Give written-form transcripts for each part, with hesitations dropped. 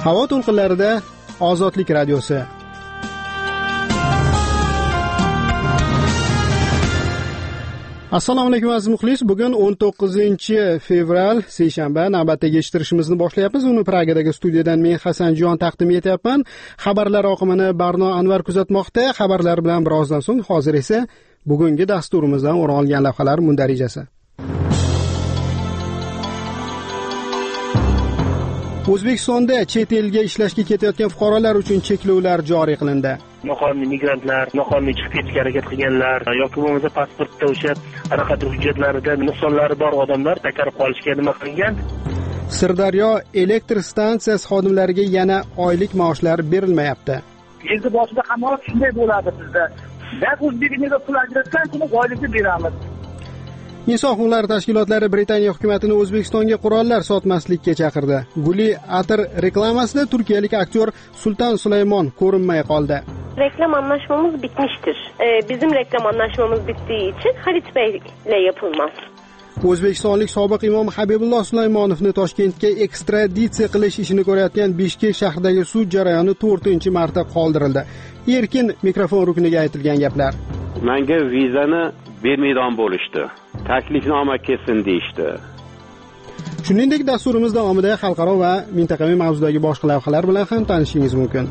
Havo to'lqinlarida Ozodlik radiosi. Assalomu alaykum aziz muxlis. Bugun 19-fevral seshanba. Navbatdagi eshittirishimizni boshlayapmiz. Uni Pragadagi studiyadan men Hasanjon taqdim etyapman. Xabarlar oqimini Barno Anvar kuzatmoqda. Xabarlar bilan birozdan so'ng, hozir esa bugungi dasturimizdan o'rin olgan lavhalar mundarijasi. O'zbekistonda chet elga ishlashga ketayotgan fuqarolar uchun cheklovlar joriy qilindi. Noqonuniy migrantlar, noqonuniy chiqib ketishga harakat qilganlar yoki bo'lmasa pasportda o'sha qanaqadir hujjatlarida nuqsonlari bor odamlar qaytarib qolishga nima qilingan? Sirdaryo elektr stansiyasi xodimlariga yana oylik maoshlar berilmayapti. Endi boshida hamon shunday bo'ladi bizda. Biz o'zbeklarga pul ajratgan kuni oylikni beramiz. Inson huquqlari tashkilotlari Britaniya hukumatini O'zbekistonga qurollar sotmaslikka chaqirdi. Guli atir reklamasida turkiyalik aktyor Sultan Sulaymon ko'rinmay qoldi. Reklam anlaşmamız bitmiştir. Bizim reklam anlaşmamız bittiği için Halit Bey ile yapılmaz. O'zbekistonlik sobiq imom Habibulloh Sulaymonovni Toshkentga ekstraditsiya qilish ishini ko'rayotgan Bishkek shahridagi sud jarayoni 4-marta qoldirildi. Erkin mikrofon rukniga aytilgan gaplar. Menga vizani bermaydigan bo'lishdi. Taklifnoma kesin deyishdi. Shuningdek, dasturimiz davomida xalqaro va mintaqaviy mavzudagi boshqa lavhalar bilan ham tanishishingiz mumkin.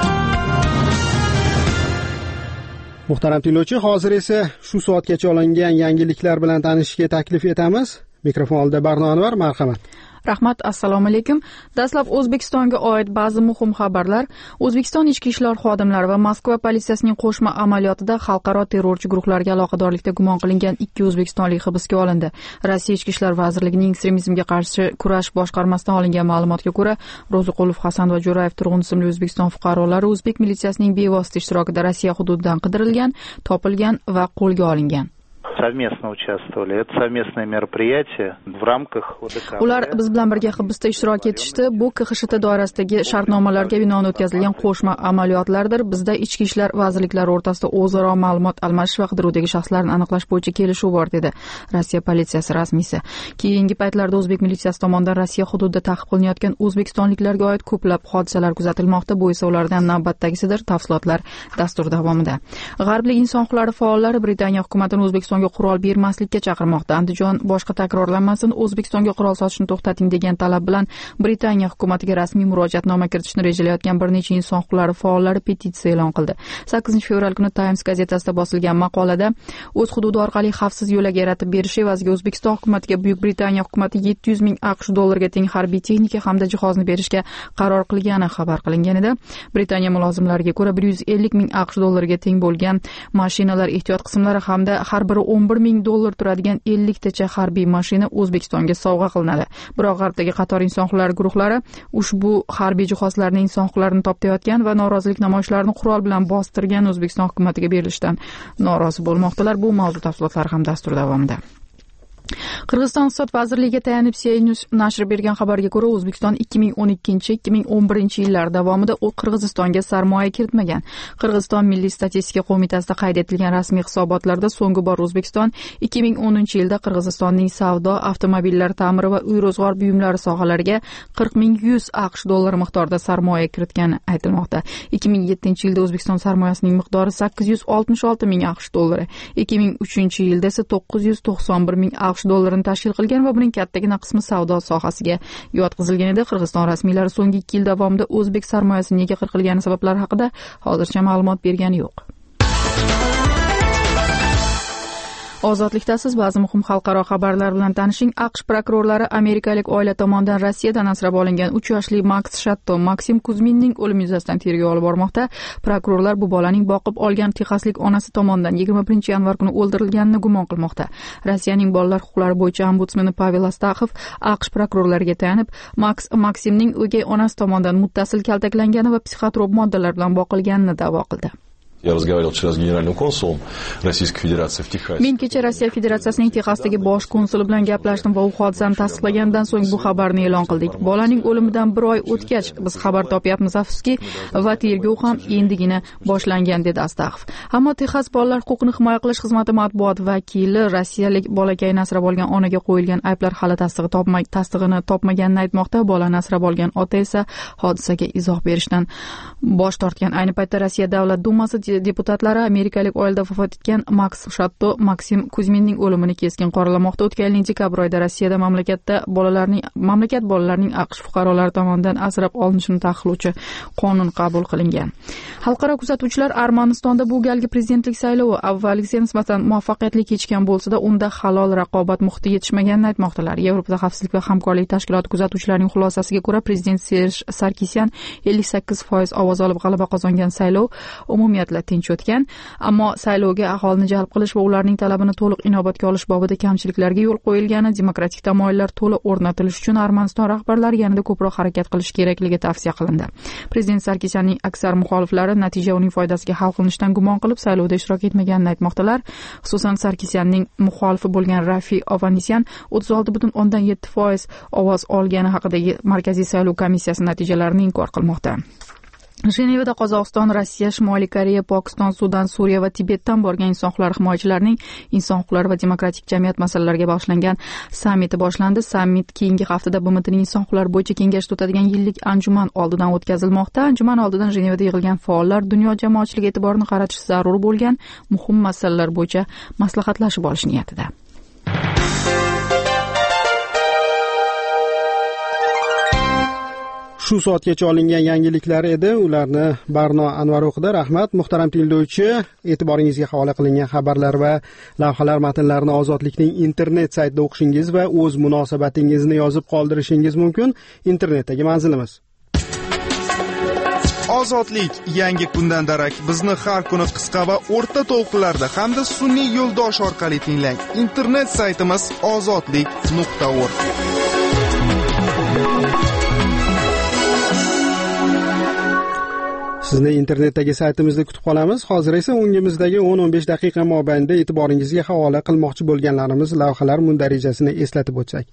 Muhtaram tinglovchi, hozir esa shu soatgacha olingan yangiliklar bilan tanishishga taklif etamiz. Mikrofon oldida Barno Anvar, marhamat. Rahmat, assalomu alaykum. Dastlab O'zbekistonga oid ba'zi muhim xabarlar. O'zbekiston ichki ishlar xodimlari va Moskva politsiyasining qo'shma amaliyotida xalqaro terrorchi guruhlarga aloqadorlikda gumon qilingan 2 o'zbekistonlik hibsga olindi. Rossiya ichki ishlar vazirligining ekstremizmga qarshi kurash boshqarmasidan olingan ma'lumotga ko'ra, Ro'ziqulov, Hasan va Jo'rayev Turg'un ismli O'zbekiston fuqarolari o'zbek militsiyasining bevosita ishtirokida Rossiya hududidan qidirilgan, topilgan va qo'lga olingan. Совместно участвовали. Это совместное мероприятие в рамках ОДКБ. Ular biz bilan birga hibsda ishtirok etishdi. Bu KXSHT doirasidagi shartnomalarga binoan o'tkazilgan qo'shma amaliyotlardir. Bizda ichki ishlar vazirliklari o'rtasida o'zaro ma'lumot almashish va qidiruvdagi shaxslarni aniqlash bo'yicha kelishuv bor, dedi Rossiya politsiyasi rasmiysi. Keyingi paytlarda o'zbek militsiyasi tomonidan Rossiya hududida ta'qib qilinayotgan o'zbekistonliklarga oid ko'plab hodisalar kuzatilmoqda. Bu esa ulardan navbatdagisidir. Tafsilotlar dastur davomida. G'arblik inson huquqlari faollari Britaniya hukumatini O'zbekistonga qurol bermaslikka chaqirmoqda. Andijon boshqa takrorlanmasin, O'zbekistonga qurol sotishni to'xtating degan talab bilan Britaniya hukumatiga rasmiy murojaatnoma kiritishni rejalayotgan bir necha inson huquqlari faollari petitsiya e'lon qildi. 8-fevral kuni Times gazetasida bosilgan maqolada o'z hududi orqali xavfsiz yo'lak yaratib berish evaziga O'zbekiston hukumatiga Buyuk Britaniya hukumati 700 ming AQSh dollarga teng harbiy texnika hamda jihozni berishga qaror qilgani xabar qilingan edi. Britaniya mulozimlariga ko'ra 150 ming AQSh dollariga teng bo'lgan mashinalar, ehtiyot qismlari hamda har biri 11 ming dollar turadigan 50 tacha harbiy mashina O'zbekistonga sovg'a qilinadi. Biroq G'arbdagi qator inson huquqlari guruhlari ushbu harbiy jihozlarning inson huquqlarini toptayotgan va norozilik namoyishlarini qurol bilan bostirgan O'zbekiston hukumatiga berilishidan norozi bo'lmoqdalar. Bu mavzu tafsilotlari ham dastur davomida. Qirg'iziston iqtisod vazirligiga tayanib CNews nashri bergan xabarga ko'ra, O'zbekiston 2012-2011 yillar davomida Qirg'izistonga sarmoya kiritmagan. Qirg'iziston Milliy statistika qo'mitasida qayd etilgan rasmiy hisobotlarda so'nggi bor O'zbekiston 2010-yilda Qirg'izistonning savdo, avtomobillar ta'miri va uy-ro'zg'or buyumlari sohalariga 40.100 AQSh dollari miqdorida sarmoya kiritgani aytilmoqda. 2007-yilda O'zbekiston sarmoyasining miqdori 866 ming AQSh dollari, 2003-yilda esa 991 ming AQSh dollarini tashkil qilgan va buning kattagina qismi savdo sohasiga yotqizilgan edi. Qirg'iziston rasmiylari so'nggi 2 yil davomida o'zbek sarmoyasi nega qirqilgani sabablari haqida hozircha ma'lumot bergani yo'q. Ozodlikdasiz, ba'zi muhim xalqaro xabarlar bilan tanishing. AQSh prokurorlari amerikalik oila tomonidan Rossiyadan asrab olingan 3 yoshli Max Shatto Maksim Kuzminning o'limi yuzasidan tergov olib bormoqda. Prokurorlar bu bolaning boqib olgan texaslik onasi tomonidan 21-yanvar kuni o'ldirilganini gumon qilmoqda. Rossiyaning bolalar huquqlari bo'yicha ombudsmani Pavel Astaxov AQSh prokurorlariga tayanib, Maksimning o'gay onasi tomonidan muttasil kaltaklangani va psixotrop moddalar bilan boqilganini da'vo qildi. Я разговаривал вчера с генеральным консулом Российской Федерации в Техасе. Men kecha Rossiya Federatsiyasining Texasdagi bosh konsuli bilan gaplashdim va u hodisani tasdiqlagandan so'ng bu xabarni e'lon qildik. Bolaning o'limidan 1 oy o'tgach biz xabar topyapmiz afsuski va tergov ham endigina boshlangan dedi Astag'ov. Ammo Texas bolalar huquqini himoya qilish xizmati matbuot vakili rossiyalik bolakayni asrab olgan onaga qo'yilgan ayblar hali tasdig'ini topmaganini aytmoqda. Bolani asrab olgan ota esa hodisaga izoh berishdan bosh tortgan. Ayni paytda Rossiya Davlat Dumasi deputatlari amerikalik oilada vafot etgan Max Shatto Maksim Kuzminning o'limini keskin qoralamoqda. O'tgan yilning dekabr oyida Rossiyada mamlakat bolalarining AQSh fuqarolari tomonidan asrab olinishini taqiqlovchi qonun qabul qilingan. Xalqaro kuzatuvchilar Armanistonda bu galgi prezidentlik saylovi avvalgisiga nisbatan muvaffaqiyatli kechgan bo'lsa-da, unda halol raqobat muhiti yetishmaganini aytmoqdalar. Yevropada xavfsizlik va hamkorlik tashkiloti kuzatuvchilarining xulosasiga ko'ra, prezident Serj Sarkisyan 58% ovoz olib g'alaba qozongan saylov umumiyatla tinch o'tgan, ammo saylovga aholini jalb qilish va ularning talabini to'liq inobatga olish bobida kamchiliklarga yo'l qo'yilgani, demokratik tamoyillar to'liq o'rnatilishi uchun Armaniston rahbarlari yanada ko'proq harakat qilish kerakligi tavsiya qilindi. Prezident Sarkisyanning aksar muxoliflari natija uning foydasiga hal qilinishdan gumon qilib saylovda ishtirok etmaganini aytmoqdalar. Xususan Sarkisyanning muxolifi bo'lgan Rafi Ovanesyan 36.7% ovoz olgani haqidagi Markaziy saylov komissiyasi natijalarini inkor qilmoqda. Jenevada Qozog'iston, Rossiya, Shimoliy Koreya, Pokiston, Sudan, Suriya va Tibetdan borgan inson huquqlari himoyachilarining inson huquqlari va demokratik jamiyat masalalariga bag'ishlangan sammiti boshlandi. Sammit keyingi haftada BMTning inson huquqlari bo'yicha kengashda o'tadigan yillik anjuman oldidan o'tkazilmoqda. Anjuman oldidan Jenevada yig'ilgan faollar dunyo jamoatchiligi e'tiborini qaratish zarur bo'lgan muhim masalalar bo'yicha maslahatlashib olish niyatida. Shu soatgacha olingan yangiliklar edi. Ularni Barno Anvar o'qidi. Rahmat. Muhtaram tinglovchi, e'tiboringizga havola qilingan xabarlar va lavhalar matnlarini Ozodlikning internet saytida o'qishingiz va o'z munosabatingizni yozib qoldirishingiz mumkin. Internetdagi manzilimiz Ozodlik yangi kundan darak bizni har kuni qisqa va o'rta to'lqinlarda hamda sun'iy yo'ldosh orqali tinglang. Internet saytimiz ozodlik.org. Sizni internetdagi saytimizda kutib qolamiz. Hozir esa o'ngimizdagi 10-15 daqiqa mobaynida e'tiboringizga havola qilmoqchi bo'lganlarimiz lavhalar mundarijasini eslatib o'tsak.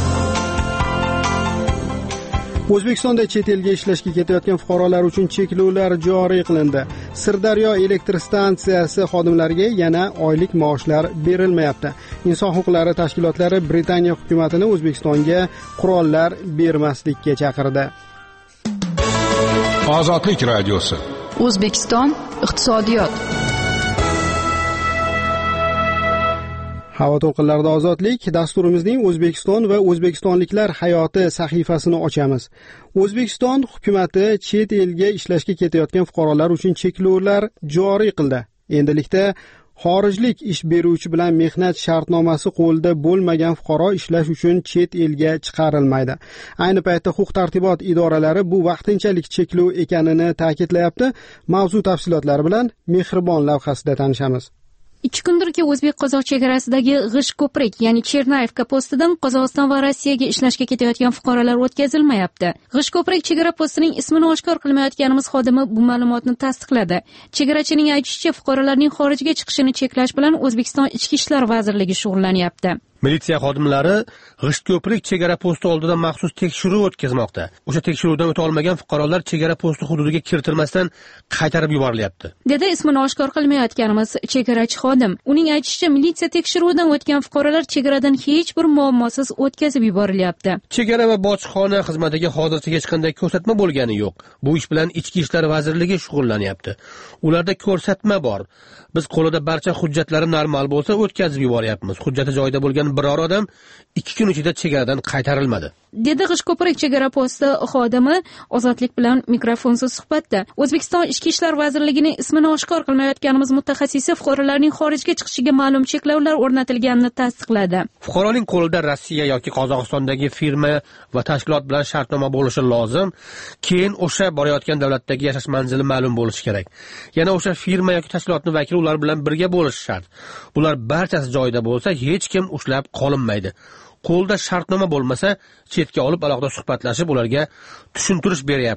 O'zbekistonda chet elga ishlashga ketayotgan fuqarolar uchun cheklovlar joriy qilindi. Sirdaryo elektr stansiyasi xodimlariga yana oylik maoshlar berilmayapti. Inson huquqlari tashkilotlari Britaniya hukumatini O'zbekistonga qurollar bermaslikka chaqirdi. Ozodlik radiosi. O'zbekiston iqtisodiyot. Havo to'lqinlarida ozodlik dasturimizning O'zbekiston va o'zbekistonliklar hayoti sahifasini ochamiz. O'zbekiston hukumatı chet elga ishlashga ketayotgan fuqarolar uchun cheklovlar joriy qildi. Endilikda xorijlik ish beruvchi bilan mehnat shartnomasi qo'lda bo'lmagan fuqaro ishlash uchun chet elga chiqarilmaydi. Ayni paytda huquq-tartibot idoralari bu vaqtinchalik cheklov ekanini ta'kidlayapti. Mavzu tafsilotlari bilan Mehribon lavhasida tanishamiz. 2 kundirki o'zbek-qozoq chegarasidagi G'ish ko'prik, ya'ni Chernayevka postidan Qozog'iston va Rossiyaga ishlashga ketayotgan fuqarolar o'tkazilmayapti. G'ish ko'prik chegara postining ismini oshkor qilmayotganimiz xodimi bu ma'lumotni tasdiqladi. Chegarachining aytishicha, fuqarolarning xorijga chiqishini cheklash bilan O'zbekiston Ichki ishlar vazirligi shug'ullanyapti. Militsiya xodimlari G'isht ko'prik chegara posti oldida maxsus tekshiruv o'tkazmoqda. O'sha tekshiruvdan o'ta olmagan fuqarolar chegara posti hududiga kiritilmasdan qaytarib yuborilyapti. Dedi ismini oshkor qilmayotganimiz chegarachi xodim. Uning aytishicha, militsiya tekshiruvidan o'tgan fuqarolar chegaradan hech bir muammosiz o'tkazib yuborilyapti. Chegara va bojxona xizmatiga hozircha hech qanday ko'rsatma bo'lgani yo'q. Bu ish bilan Ichki ishlar vazirligi shug'ullanyapti. Ularda ko'rsatma bor. Biz qo'lida barcha hujjatlari normal bo'lsa o'tkazib yuboryapmiz. Hujjati joyida bo'lgan biror odam 2 kun ichida chegaradan qaytarilmadi. Dedi G'ishko'prik chegara posti xodimi Ozodlik bilan mikrofonsiz suhbatda. O'zbekiston Ichki ishlar vazirligining ismini oshkor qilmayotganimiz mutaxassisi fuqarolarning xorijga chiqishiga ma'lum cheklovlar o'rnatilganini tasdiqladi. Fuqaroning qo'lida Rossiya yoki Qozog'istondagi firma va tashkilot bilan shartnoma bo'lishi lozim. Keyin o'sha borayotgan davlatdagi yashash manzili ma'lum bo'lishi kerak. Yana o'sha firma yoki tashkilotning vakili ular bilan birga bo'lishi shart. Bular barchasi joyida bo'lsa, hech kim ushlab qolinmaydi. Qo'lda shartnoma bo'lmasa, chetga olib alohida suhbatlashib ularga tushuntirish beryapmiz.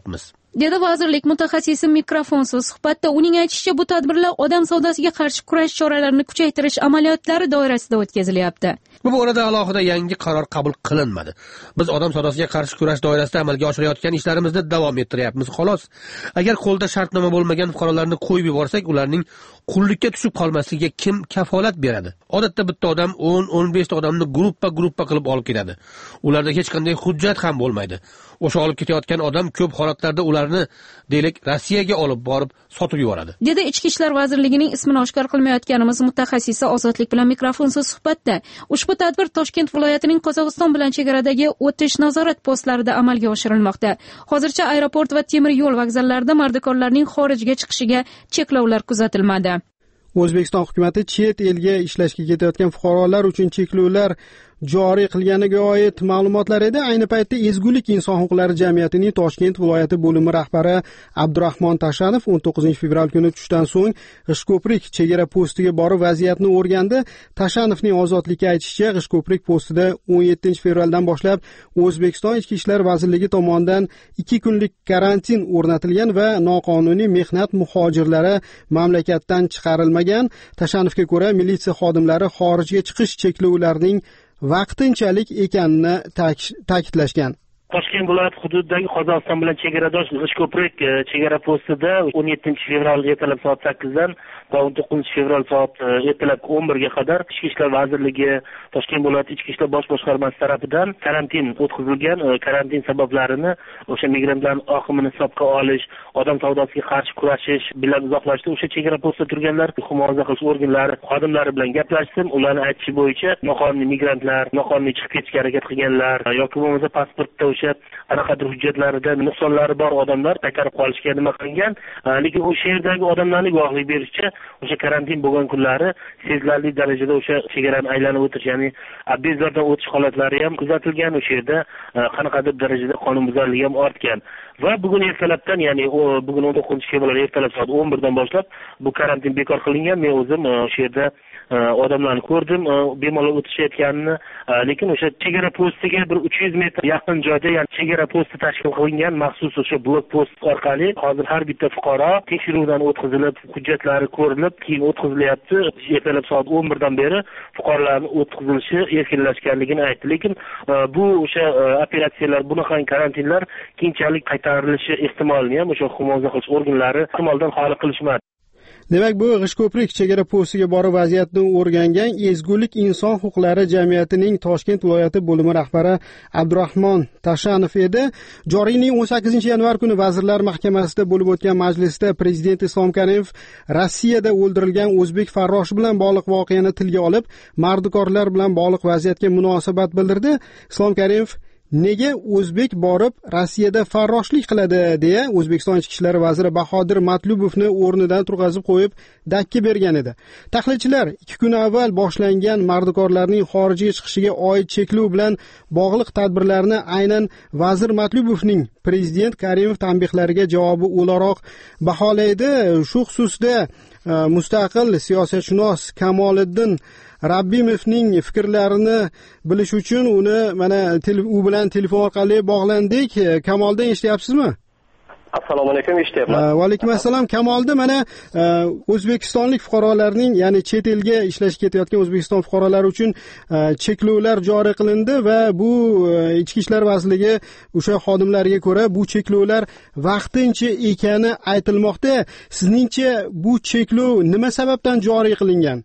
dedi vazirlik mutaxassisi mikrofonsiz suhbatda. Uning aytishicha, bu tadbirlar odam savdosiga qarshi kurash choralarini kuchaytirish amaliyotlari doirasida o'tkazilyapti. Bu borada alohida yangi qaror qabul qilinmadi. Biz odam savdosiga qarshi kurash doirasida amalga oshirayotgan ishlarimizni davom ettiryapmiz, xolos. Agar qo'lda shartnoma bo'lmagan fuqarolarni qo'yib yuborsak, ularning qullikka tushib qolmasligiga kim kafolat beradi? Odatda bitta odam 10-15 ta odamni gruppa qilib olib ketadi. Ularda hech qanday hujjat ham bo'lmaydi. O'sha olib ketayotgan odam ko'p holatlarda ularni deylik Rossiyaga olib borib sotib yuboradi. Dedi Ichki ishlar vazirligining ismini oshkor qilmayotganimiz mutaxassisi Ozodlik bilan mikrofonsiz suhbatda. Ushbu tadbir Toshkent viloyatining Qozog'iston bilan chegaradagi o'tish nazorat postlarida amalga oshirilmoqda. Hozircha aeroport va temir yo'l vokzallarida mardikorlarning xorijga chiqishiga cheklovlar kuzatilmadi. O'zbekiston hukumatı chet elga ishlashga ketayotgan fuqarolar uchun cheklovlar joriy qilganiga oid ma'lumotlar edi. Ayni paytda Ezgulik inson huquqlari jamiyatining Toshkent viloyati bo'limi rahbari Abdurahmon Tashanov 19 fevral kuni tushdan so'ng G'ishko'prik chegara postiga borib vaziyatni o'rgandi. Tashanovning Ozodlikka aytishicha, G'ishko'prik postida 17 fevraldan boshlab O'zbekiston Ichki ishlar vazirligi tomonidan 2 kunlik karantin o'rnatilgan va noqonuniy mehnat muhojirlari mamlakatdan chiqarilmagan. Tashanovga ko'ra, militsiya xodimlari xorijga chiqish cheklovlarining vaqtinchalik ekanini ta'kidlashgan. Toshkent viloyati hududidagi Qozog'iston bilan chegaradosh G'ishko'prik chegara postida 17 fevral ertalab soat 8 dan va 19 fevral soat ertalab 11 ga qadar Ichki ishlar vazirligi, Toshkent viloyati Ichki ishlar bosh boshqarmasi tomonidan karantin o'tkazilgan. Karantin sabablarini o'sha migrantlarning oqimini hisobga olish, odam savdosiga qarshi kurashish bilan izohlashdi. O'sha chegara postida turganlar muhofaza qilish organlari xodimlari bilan gaplashdim. Ularning aytishi bo'yicha noqonuniy migrantlar, noqonuniy chiqib ketishga harakat qilganlar yoki bo'lmasa pasportda o'sha anaqadir hujjatlarida nuqsonlari bor odamlar takarib qolishga nima qilingan. Lekin o'sha yerdagi odamlarning guvohlik berishicha, o'sha karantin bo'lgan kunlari sezilarli darajada o'sha chegarani aylanib o'tish, ya'ni bezordan o'tish holatlari ham kuzatilgan. O'sha yerda qanaqadir darajada qonunbuzarlik ham ortgan. Va bugun ertalabdan, ya'ni bugun 19 fevral ertalab soat 11 dan boshlab bu karantin bekor qilingan. Men o'zim o'sha yerda odamlarni ko'rdim, bemalol o'tishayotganini, lekin o'sha chegara postiga bir 300 metr yaqin joyda, ya'ni chegara posti tashkil qilingan maxsus o'sha blok post orqali hozir har bitta fuqaro tekshiruvdan o'tkazilib, hujjatlari ko'rilib, keyin o'tkazilyapti. Ertalab soat 11 dan beri fuqarolarning o'tkazilishi erkinlashganligini aytdi. Lekin bu o'sha operatsiyalar, bunaqa karantinlar keyinchalik qaytarilishi ehtimolini ham o'sha himoya qilish organlari ehtimoldan xoli qilishmadi. Demak, bu G'ishko'prik chegara postiga borib vaziyatni o'rgangan Ezgulik inson huquqlari jamiyatining Toshkent viloyati bo'limi rahbari Abdurahmon Tashanov edi. Joriy yilning 18 yanvar kuni Vazirlar Mahkamasida bo'lib o'tgan majlisda Prezident Islom Karimov Rossiyada o'ldirilgan o'zbek farroshi bilan bog'liq voqeani tilga olib, mardikorlar bilan bog'liq vaziyatga munosabat bildirdi. Islom Karimov nega o'zbek borib Rossiyada farroshlik qiladi deya O'zbekiston Ichki ishlar vaziri Bahodir Matlubovni o'rnidan turg'azib qo'yib dakki bergan edi. Tahlilchilar 2 kun avval boshlangan mardikorlarning xorijga chiqishiga oid cheklov bilan bog'liq tadbirlarni aynan vazir Matlubovning Prezident Karimov tanbehlariga javobi o'laroq baholaydi. Shu xususda mustaqil siyosatshunos Kamoliddin Rabbimovning fikrlarini bilish uchun uni mana u bilan telefon orqali bog'landik. Kamoliddin, eshityapsizmi? Assalomu alaykum, eshityapman. Va alaykum assalom. Kamoliddin, mana o'zbekistonlik fuqarolarning, ya'ni chet elga ishlashga ketayotgan O'zbekiston fuqarolari uchun cheklovlar joriy qilindi va bu Ichki ishlar vazirligi o'sha xodimlariga ko'ra bu cheklovlar vaqtincha ekani aytilmoqda. Sizningcha bu cheklov nima sababdan joriy qilingan?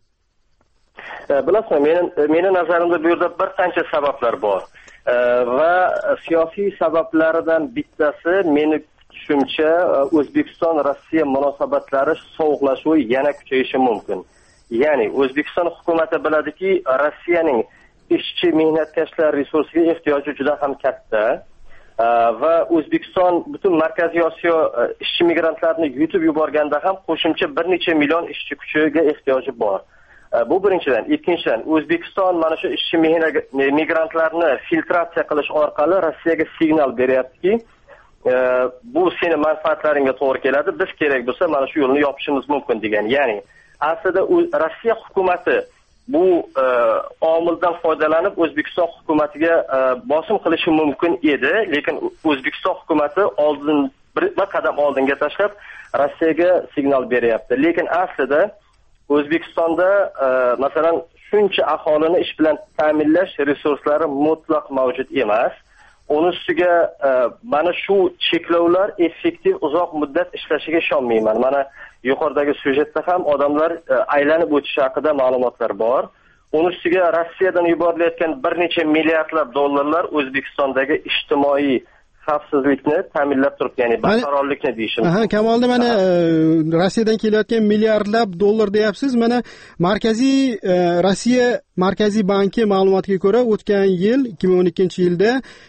Bilasizmi, meni nazarimda bu yerda bir qancha sabablar bor. Va siyosiy sabablaridan bittasi meni tushuncha O'zbekiston Rossiya munosabatlari sovuqlashuvi yana kuchayishi mumkin. Ya'ni O'zbekiston hukumatı biladiki, Rossiyaning ishchi mehnatkashlar resursiga ehtiyoji juda ham katta. Va O'zbekiston butun Markaziy Osiyo ishchi migrantlarini yutib yuborganda ham qo'shimcha bir necha million ishchi kuchiga ehtiyoji bor. Bu birinchidan. Ikkinchidan, O'zbekiston mana shu ishchi migrantlarni filtratsiya qilish orqali Rossiyaga signal beryaptiki, bu seni manfaatlaringga to'g'ri keladi, biz kerak bo'lsa mana shu yo'lni yopishimiz mumkin degan. Ya'ni aslida Rossiya hukumatı bu omildan foydalanib O'zbekiston hukumatiga bosim qilishi mumkin edi, lekin O'zbekiston hukumati bir qadam oldinga tashlab Rossiyaga signal beryapti. Lekin aslida O'zbekistonda masalan shuncha aholini ish bilan ta'minlash resurslari mutlaq mavjud emas. Uning ustiga mana shu cheklovlar effektiv uzoq muddat ishlashiga ishonmayman. Mana yuqoridagi syujetda ham odamlar aylanib o'tishi haqida ma'lumotlar bor. Uning ustiga Rossiyadan yuborilayotgan bir necha milliardlab dollarlar O'zbekistondagi ijtimoiy xavfsizlikni ta'minlab turibdi, ya'ni barqarorlikni deyishim. Kamolda mana Rossiyadan kelayotgan milliardlab dollar deyapsiz. Mana Rossiya Markaziy banki ma'lumotiga ko'ra, o'tgan yil 2012-yilda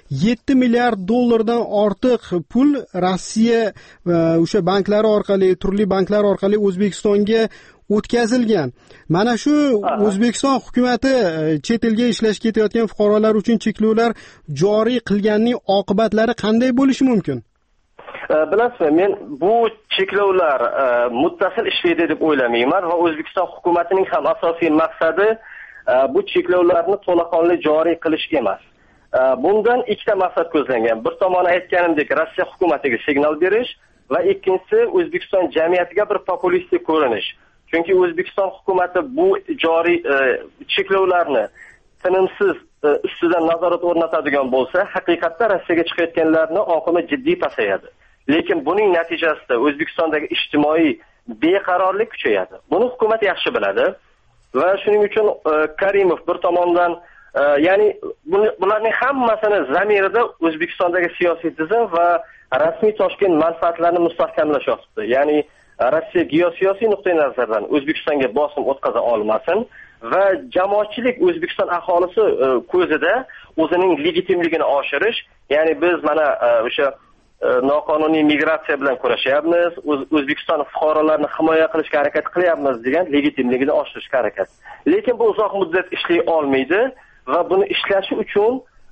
7 milliard dollardan ortiq pul Rossiya o'sha banklari orqali, turli banklar orqali O'zbekistonga o'tkazilgan. Mana shu O'zbekiston hukumatati chet elga ishlashga ketayotgan fuqarolar uchun cheklovlar joriy qilganning oqibatlari qanday bo'lishi mumkin? Bilasizmi, men bu cheklovlar muttasil ishlaydi deb o'ylamayman va O'zbekiston hukumatining ham asosiy maqsadi bu cheklovlarni to'laqonli joriy qilish emas. Bundan ikkita maqsad ko'zlangan. Bir tomoni aytganimdek, Rossiya hukumatiga signal berish va ikkinchisi O'zbekiston jamiyatiga bir populistik ko'rinish. Chunki O'zbekiston hukumati bu joriy cheklovlarni tinimsiz ustidan nazorat o'rnatadigan bo'lsa, haqiqatda Rossiyaga chiqayotganlarning oqimi jiddiy pasayadi. Lekin buning natijasida O'zbekistondagi ijtimoiy beqarorlik kuchayadi. Buni hukumat yaxshi biladi va shuning uchun Karimov bir tomondan ya'ni bularning hammasini zamirida O'zbekistondagi siyosiy tizim va rasmiy Toshkent manfaatlarini mustahkamlash yotibdi. Ya'ni Rossiya geosiyosiy nuqtai nazardan O'zbekistonga bosim o'tkaza olmasin va jamoatchilik O'zbekiston aholisi ko'zida o'zining legitimligini oshirish, ya'ni biz mana o'sha noqonuniy migratsiya bilan kurashyapmiz, O'zbekiston fuqarolarini himoya qilishga harakat qilyapmiz degan legitimligini oshirishga harakat. Lekin bu uzoq muddat ishlay olmaydi va buni ishlashi uchun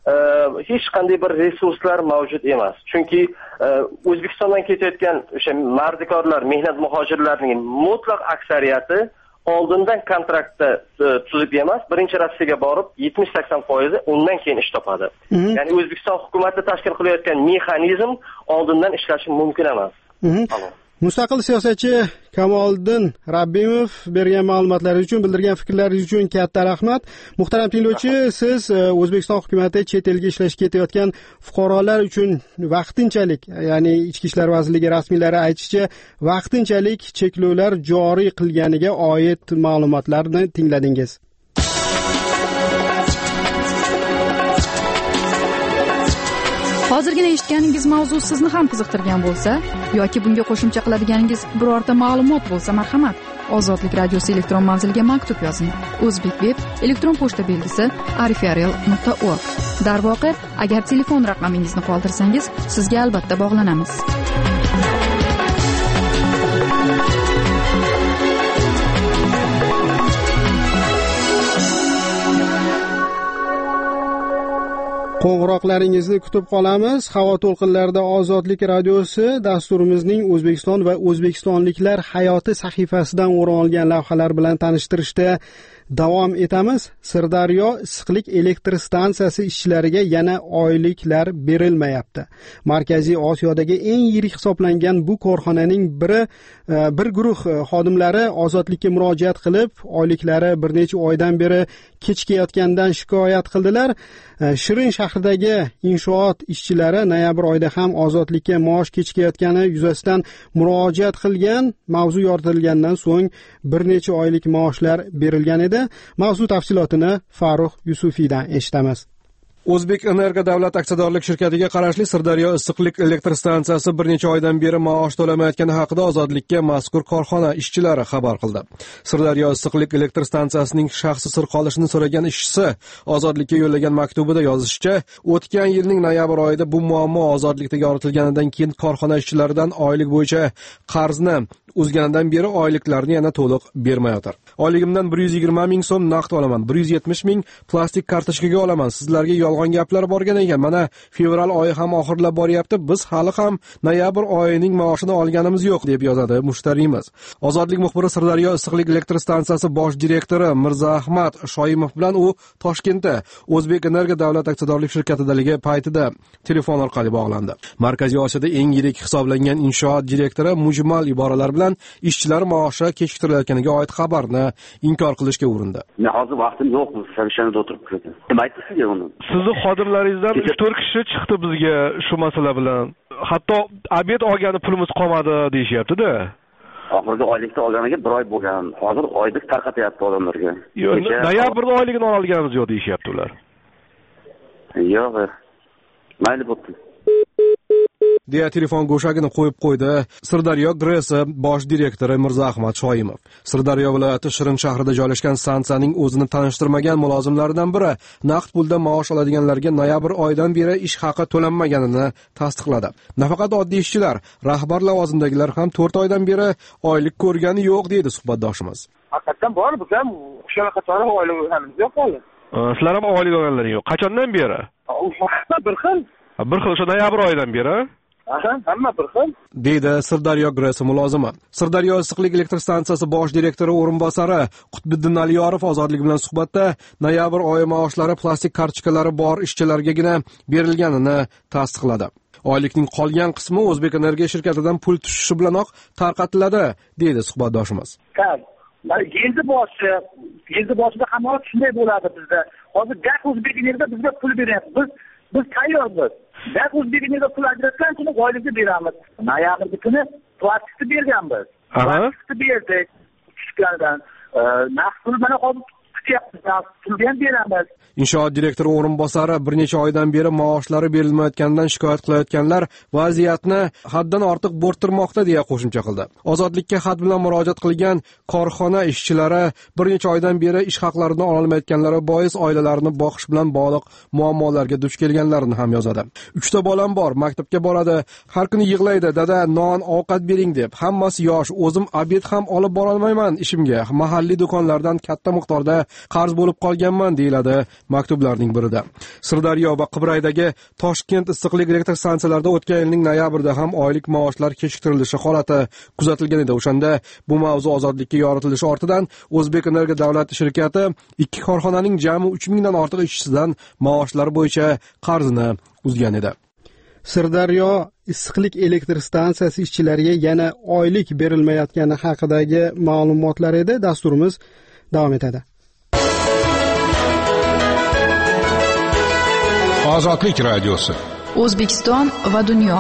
hech qanday bir resurslar mavjud emas. Chunki O'zbekistondan ketayotgan o'sha mardikorlar, mehnat muhojirlarining mutlaq aksariyati oldindan kontraktda tuzib emas, birinchi Rossiyaga borib 70-80% undan keyin ish topadi. Ya'ni O'zbekiston hukumati tashkil qilayotgan mexanizm oldindan ishlashi mumkin emas. Mustaqil siyosatchi Kamoliddin Rabbimov bergan ma'lumotlaringiz uchun, bildirgan fikrlaringiz uchun katta rahmat. Muhtaram tinglovchi, siz O'zbekiston hukumati chet elga ishlashga ketayotgan fuqarolar uchun vaqtinchalik, ya'ni Ichki ishlar vazirligi rasmiylari aytishicha, vaqtinchalik cheklovlar joriy qilganiga oid ma'lumotlarni tingladingiz. Hozirgina eshitganingiz mavzu sizni ham qiziqtirgan bo'lsa yoki bunga qo'shimcha qiladiganingiz birorta ma'lumot bo'lsa, marhamat, Ozodlik radiosi elektron manziliga maktub yozing. O'zbekveb elektron pochta belgisi arifiarel.org. Darvoqe, agar telefon raqamingizni qoldirsangiz, sizga albatta bog'lanamiz. Qo'ng'iroqlaringizni kutib qolamiz. Havo to'lqinlarida Ozodlik radiosi dasturimizning O'zbekiston va o'zbekistonliklar hayoti sahifasidan o'rin olgan lavhalar bilan tanishtirishda davom etamiz. Sirdaryo issiqlik elektr stansiyasi ishchilariga yana oyliklar berilmayapti. Markaziy Osiyodagi eng yirik hisoblangan bu korxonaning bir guruh xodimlari ozodlikka murojaat qilib, oyliklari bir necha oydan beri kechikayotganidan shikoyat qildilar. Shirin shahridagi inshoot ishchilari noyabr oyida ham ozodlikka maosh kechikayotgani yuzasidan murojaat qilgan. Mavzu yoritilgandan so'ng bir necha oylik maoshlar berilgan edi. Mavzu tafsilotini Farruh Yusufiydan eshitamiz. O'zbek Energo davlat aksiyadorlik shirkatiga qarashli Sirdaryo issiqlik elektr stansiyasi bir necha oydan beri maosh to'lamayotgani haqida Ozodlikka mazkur korxona ishchilari xabar qildi. Sirdaryo issiqlik elektr stansiyasining shaxsi sir qolishini so'ragan ishchisi Ozodlikka yo'llagan maktubida yozishicha, o'tgan yilning noyabr oyida bu muammo Ozodlikda yoritilganidan keyin korxona ishchilaridan oylik bo'yicha qarzni uzganidan beri oyliklarni yana to'liq bermayotir. oyligimdan 120 ming so'm naqd olaman, 170 ming plastik kartochkaga olaman. Sizlarga yolg'on gaplar borgan ekan. Mana fevral oyi ham oxirlab boryapti. Biz hali ham noyabr oyining maoshini olganimiz yo'q, deb yozadi mushtariyimiz. Ozodlik muxbiri Sirdaryo issiqlik elektr stansiyasi bosh direktori Mirzaahmad Shoimov bilan u Toshkentda O'zbek Energiya davlat aksiyadorlik shirkatidagi paytida telefon orqali bog'landi. Markaziy Osiyoda eng yirik hisoblangan inshoot direktori mujmal iboralar bilan ishchilar maoshi kechiktirilayotganiga oid xabarni inkor qilishga urindi. Hozir vaqtim yo'q, savshanada o'tirib turibman. Nima aytdi sizga uni? Sizni xodimlaringizdan 3-4 kishi chiqdi bizga shu masala bilan. Hatto obed olgani pulimiz qolmadi deyishyapti-da. Oxirgi oylikda olganiga 1 oy bo'lgan. Hozir oylik tarqatyapti odamlarga. Noyabrda oyligini olganimiz yo'q deyishyapti ular. Yo'q. Mayli bo'pti. deya telefon go'shagini qo'yib qo'ydi Sirdaryo GRESi bosh direktori Mirzaahmad Shoimov. Sirdaryo viloyati Shirin shahrida joylashgan stansiyaning o'zini tanishtirmagan mulozimlaridan biri naqd pulda maosh oladiganlarga noyabr oyidan beri ish haqi to'lanmaganini tasdiqladi. Nafaqat oddiy ishchilar, rahbar lavozimdagilar ham 4 oydan beri oylik ko'rgani yo'q, deydi suhbatdoshimiz. Haqiqatan bor, biz ham o'sha qatori oylik olganimiz yo'q hali. Sizlar ham oylik olganlaring yo'q. Qachondan beri? Bir xil. Bir xil o'sha noyabr oyidan beri. Hamma bir xil. Deydi Sirdaryo GRESi mulozimi. Sirdaryo issiqlik elektr stansiyasi bosh direktori o'rinbosari Qutbiddin Aliyorov Ozodlik bilan suhbatda noyabr oyi maoshlari plastik kartochkalari bor ishchilargagina berilganini tasdiqladi. Oylikning qolgan qismi O'zbek Energiya shirkatidan pul tushishi bilanoq tarqatiladi, deydi suhbatdoshimiz. Yildi boshida hamma shunday bo'ladi bizda. Hozir gaz O'zbek Energiya bizga pul beryapti. Biz tayyormiz. Gaz O'zbek Energiya pul ajratgan kuni oylikni beramiz. Noyabrda kuni plastikni berganmiz. Plastikni berdik. Tushgandan naqd pul mana hozir kutyapmiz. Pulni ham beramiz. Inshoot direktori o'rinbosari bir necha oydan beri maoshlari berilmayotganidan shikoyat qilayotganlar vaziyatni haddan ortiq bo'rttirmoqda, deya qo'shimcha qildi. Ozodlikka xat bilan murojaat qilgan korxona ishchilari bir necha oydan beri ish haqlarini ola olmayotganlari bois oilalarini boqish bilan bog'liq muammolarga duch kelganlarini ham yozadi. 3 ta bolam bor, maktabga boradi, har kuni yig'laydi, dada non ovqat bering deb. Hammasi yosh, o'zim obed ham olib bora olmayman ishimga. Mahalliy do'konlardan katta miqdorda qarz bo'lib qolganman, deyiladi maktublarning birida. Sirdaryo va Qibraydagi Toshkent issiqlik elektr stansiyalarida o'tgan yilning noyabrida ham oylik maoshlar kechiktirilishi holati kuzatilgan edi. O'shanda bu mavzu ozodlikka yoritilishi ortidan O'zbek Energiya davlat shirkati 2 korxonaning jami 3000 dan ortiq ishchisidan maoshlari bo'yicha qarzini uzgan edi. Sirdaryo issiqlik elektr stansiyasi ishchilariga yana oylik berilmayotgani haqidagi ma'lumotlar edi. Dasturimiz davom etadi. Ozodlik radiosi. O'zbekiston va dunyo.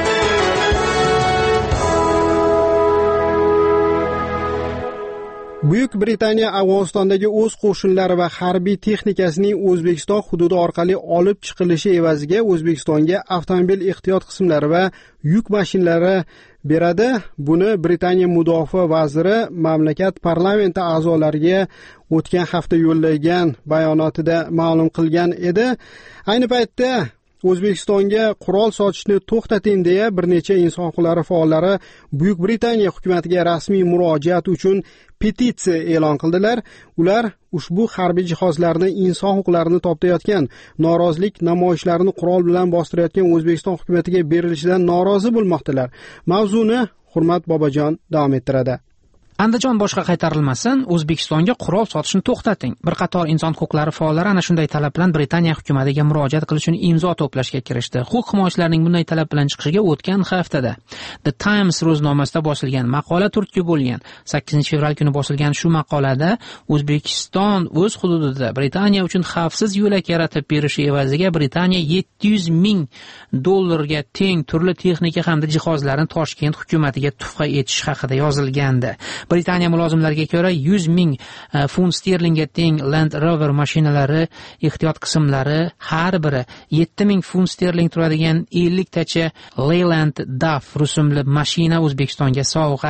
Buyuk Britaniya Afg'onistondagi o'z qo'shinlari va harbiy texnikasining O'zbekiston hududi orqali olib chiqilishi evaziga O'zbekistonga avtomobil ehtiyot qismlari va yuk mashinalari beradi. Buni Britaniya mudofaa vaziri mamlakat parlamenti a'zolariga o'tgan hafta yo'llagan bayonotida ma'lum qilgan edi. Ayni paytda O'zbekistonga qurol sotishni to'xtating deya bir necha inson huquqlari faollari Buyuk Britaniya hukumatiga rasmiy murojaat uchun petitsiya e'lon qildilar. Ular ushbu harbiy jihozlarni inson huquqlarini toptayotgan, norozilik namoyishlarini qurol bilan bostirayotgan O'zbekiston hukumatiga berilishidan norozi bo'lmoqdalar. Mavzuni Hurmat Bobojon davom ettiradi. Andijon boshqa qaytarilmasin, O'zbekistonga qurol sotishni to'xtating. Bir qator inson huquqlari faollari ana shunday talab bilan Britaniya hukumatiga murojaat qilish uchun imzo to'plashga kirishdi. Huquq himoyachilarining bunday talab bilan chiqishiga o'tgan haftada The Times ro'znomasida bosilgan maqola turtki bo'lgan. 8-fevral kuni bosilgan shu maqolada O'zbekiston o'z hududida Britaniya uchun xavfsiz yo'lak yaratib berishi evaziga Britaniya $700,000 ga teng turli texnika hamda jihozlarni Toshkent hukumatiga tuhfa etish haqida yozilgandi. Britaniya mulozimlariga ko'ra 100,000 funt sterlingga teng Land Rover mashinalari ehtiyot qismlari, har biri 7,000 funt sterling turadigan 50 tacha Leyland Duff rusumli mashina O'zbekistonga sovg'a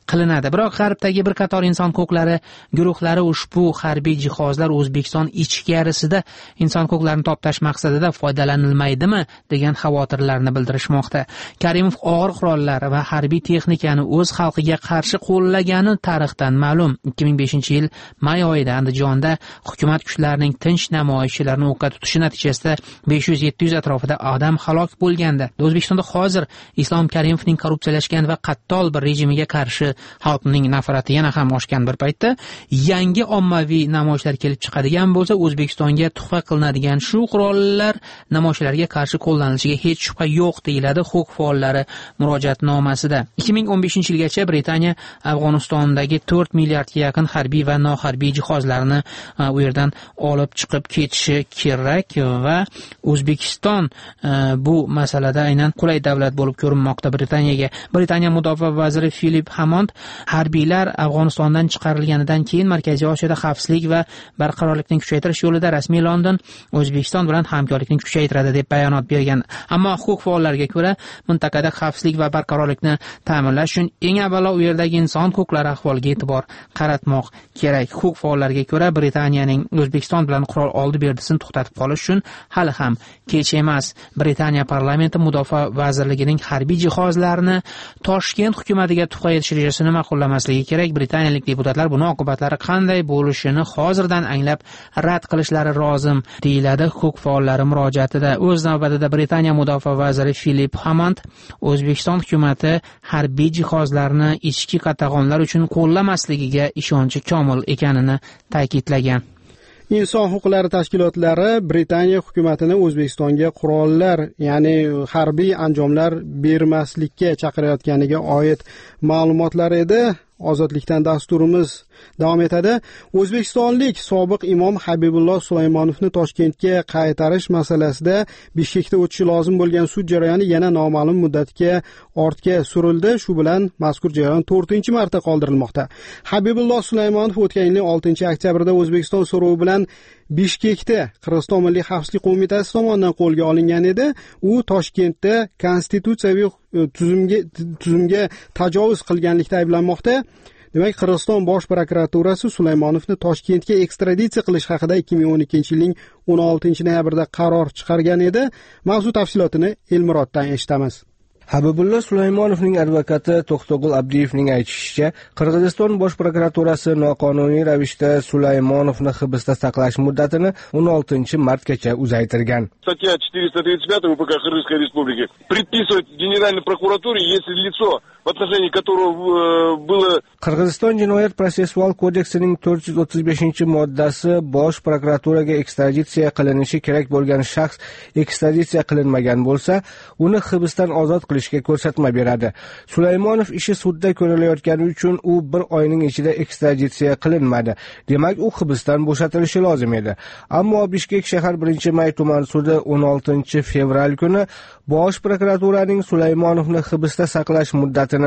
qilinadi. Biroq G'arbdagi bir qator inson huquqlari guruhlari ushbu harbiy jihozlar O'zbekiston ichkarisida inson huquqlarini toptash maqsadida foydalanilmaydimi degan xavotirlarni bildirishmoqda. Karimov og'ir qurollar va harbiy texnikani o'z xalqiga qarshi qo'llagani tarixdan ma'lum. 2005-yil may oyida Andijonda hukumat kuchlarining tinch namoyishchilarni o'qqa tutishi natijasida 500-700 atrofida odam halok bo'lgandi. O'zbekistonda hozir Islom Karimovning korrupsiyalashgan va qattol bir rejimiga qarshi xalqning nafrati yana ham oshgan bir paytda yangi ommaviy namoyishlar kelib chiqadigan bo'lsa, O'zbekistonga tuhfa qilinadigan shu qurollar namoyishlarga qarshi qo'llanilishiga hech shubha yo'q deyiladi huquq faollari murojaatnomasida. 2015-yilgacha Britaniya Afg'onistondagi 4 milliardga yaqin harbiy va noharbiy jihozlarni u yerdan olib chiqib ketishi kerak va O'zbekiston bu masalada aynan qulay davlat bo'lib ko'rinmoqda Britaniyaga. Britaniya mudofaa vaziri Philip Hammond harbiylar Afg'onistondan chiqarilganidan keyin Markaziy Osiyoda xavfsizlik va barqarorlikni kuchaytirish yo'lida rasmiy London O'zbekiston bilan hamkorlikni kuchaytiradi deb bayonot bergan. Ammo huquq faollariga ko'ra, mintaqada xavfsizlik va barqarorlikni ta'minlash uchun eng avvalo u yerdagi inson huquqlari ahvoliga e'tibor qaratmoq kerak. Huquq faollariga ko'ra, Britaniyaning O'zbekiston bilan qurol oldi-berdisini to'xtatib qolish uchun hali ham kech emas. Britaniya parlamenti mudofaa vazirligining harbiy jihozlarini Toshkent hukumatiga tuhfa etish rejasini ma'qullamasligi kerak. Britaniyalik deputatlar buni oqibatlari qanday bo'lishini hozirdan anglab rad qilishlari lozim deyiladi huquq faollari murojaatida. O'z navbatida Britaniya mudofaa vaziri Philip Hammond O'zbekiston hukumati harbiy jihozlarni ichki qatag'onlar uchun qo'llamasligiga ishonchi komil ekanini ta'kidlagan. Inson huquqlari tashkilotlari Britaniya hukumatini O'zbekistonga qurollar, ya'ni harbiy anjomlar bermaslikka chaqirayotganiga oid ma'lumotlar edi. Ozodlikdan dasturimiz davom etadi. O'zbekistonlik sobiq imom Habibulloh Sulaymonovni Toshkentga qaytarish masalasida Bishkekda o'tishi lozim bo'lgan sud jarayoni yana noma'lum muddatga ortga surildi. Shu bilan mazkur jarayon 4-marta qoldirilmoqda. Habibulloh Sulaymonov o'tgan yilning 6-oktyabrda O'zbekiston so'rovi bilan Bishkekda Qirg'iziston Milliy xavfsizlik qo'mitasi tomonidan qo'lga olingan edi. U Toshkentda konstitutsiyaviy tuzumga tajovuz qilganlikda ayblanmoqda. Demak, Qirg'iziston bosh prokuraturasi Sulaymonovni Toshkentga ekstraditsiya qilish haqida 2012-yilning 16-noyabrda qaror chiqargan edi. Mavzu tafsilotini Elmuroddan eshitamiz. Habibulloh Sulaymonovning advokati To'xtog'ul Abdiyevning aytishicha, Qirg'iziston bosh prokuraturasi noqonuniy ravishda Sulaymonovni hibsda saqlash muddatini 16-martgacha uzaytirgan. Статья 435 УПК Кыргызской Республики предписывает Генеральной прокуратуре, если лицо, в отношении которого было... Qirg'iziston jinoyat protsessual kodeksining 435-moddasi bosh prokuraturaga ekstraditsiya qilinishi kerak bo'lgan shaxs ekstraditsiya qilinmagan bo'lsa, uni hibsdan ozod qilishga ko'rsatma beradi. Sulaymonov ishi sudda ko'rilayotgani uchun u 1 oyning ichida ekstraditsiya qilinmadi. Demak, u hibsdan bo'shatilishi lozim edi. Ammo Bishkek shahar 1-may tuman sudi 16-fevral kuni bosh prokuraturaning Sulaymonovni hibsda saqlash muddatini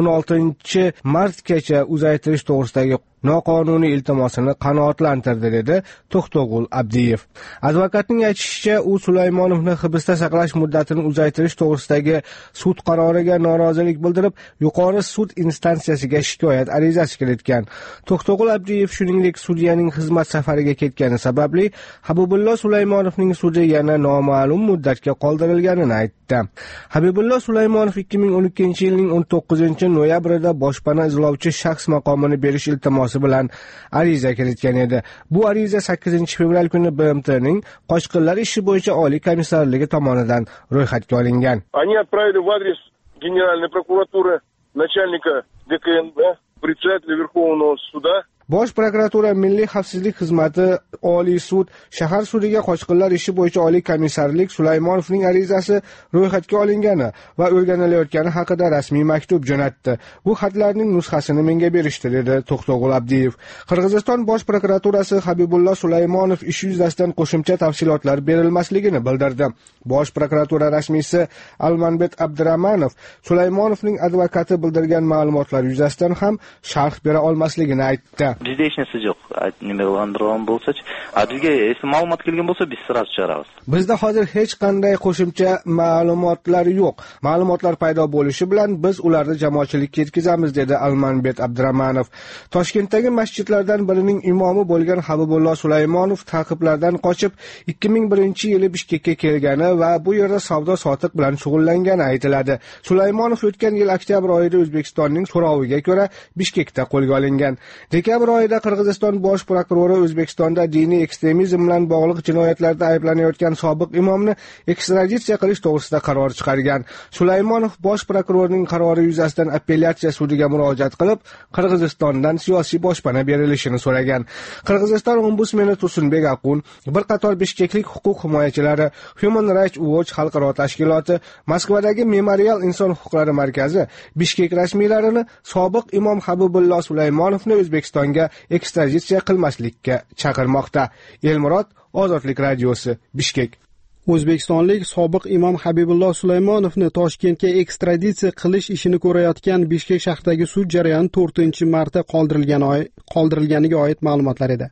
16-martgacha uzaytirish to'g'risidagi noqonuniy iltimosini qanoatlantirdi dedi To'xtog'ul Abdiyev. Advokatning aytishicha, u Sulaymonovni hibsda saqlash muddatini uzaytirish to'g'risidagi sud qaroriga norozilik bildirib, yuqori sud instansiyasiga shikoyat arizasi kiritgan. To'xtog'ul Abdiyev shuningdek sudyaning xizmat safariga ketgani sababli Habibulloh Sulaymonovning sudi yana noma'lum muddatga qoldirilganini aytdi. Habibulloh Sulaymonov 2012-yilning 19-noyabrida boshpana izlovchi shaxs maqomini berish iltimosi bilan ariza kiritgan edi. Bu ariza 8-fevral kuni BMTning qochqinlar ishi bo'yicha oliy komissarligi tomonidan ro'yxatga olingan. Они отправили в адрес Генеральной прокуратуры начальника ГКНБ, председателя Верховного суда. Bosh prokuratura, Milliy xavfsizlik xizmati, Oliy sud, shahar sudiga qochqinlar ishi bo'yicha oliy komissarlik Sulaymonovning arizasi ro'yxatga olingani va o'rganilayotgani haqida rasmiy maktub jo'natdi. Bu xatlarning nusxasini menga berishdi, dedi To'xtog'ul Abdiyev. Qirg'iziston bosh prokuraturasi Habibulloh Sulaymonov ishi yuzasidan qo'shimcha tafsilotlar berilmasligini bildirdi. Bosh prokuratura rasmiysi Almanbet Abduramanov Sulaymonovning advokati bildirgan ma'lumotlar yuzasidan ham sharh bera olmasligini aytdi. Bizda hech narsa yo'q. Nima qilgandirgan bo'lsa-chi, bizga ma'lumot kelgan bo'lsa, biz sразу chiqaramiz. Bizda hozir hech qanday qo'shimcha ma'lumotlar yo'q. Ma'lumotlar paydo bo'lishi bilan biz ularni jamoatchilikka yetkazamiz, dedi Almanbek Abduramanov. Toshkentdagi masjidlardan birining imomi bo'lgan Habibullo Sulaymonov ta'qiblardan qochib 2001-yili Bishkekka kelgani va bu yerda savdo-sotiq bilan shug'ullangani aytiladi. Sulaymonov o'tgan yil oktyabr oyida O'zbekistonning so'roviga ko'ra Bishkekda qo'lga olingan. Dekabr oyida Qirg'iziston bosh prokurori O'zbekistonda diniy ekstremizm bilan bog'liq jinoyatlarda ayblanayotgan sobiq imomni ekstraditsiya qilish to'g'risida qaror chiqargan. Sulaymonov bosh prokurorning qarori yuzasidan appelyatsiya sudiga murojaat qilib, Qirg'izistondan siyosiy boshpana berilishini so'ragan. Qirg'iziston ombudsmeni Tursunbek Aqun bir qator bishkeklik huquq himoyachilari, Human Rights Watch xalqaro tashkiloti, Moskvadagi Memorial inson huquqlari markazi Bishkek rasmiylarini sobiq imom Habibullo Sulaymonovni O'zbekistonga ekstraditsiya qilmaslikka chaqirmoqda. Elmurod, Ozodlik radiosi, Bishkek. O'zbekistonlik sobiq imom Habibullo Sulaymonovni Toshkentga ekstraditsiya qilish ishini ko'rayotgan Bishkek shahridagi sud jarayoni 4-marta qoldirilganiga oid ma'lumotlar edi.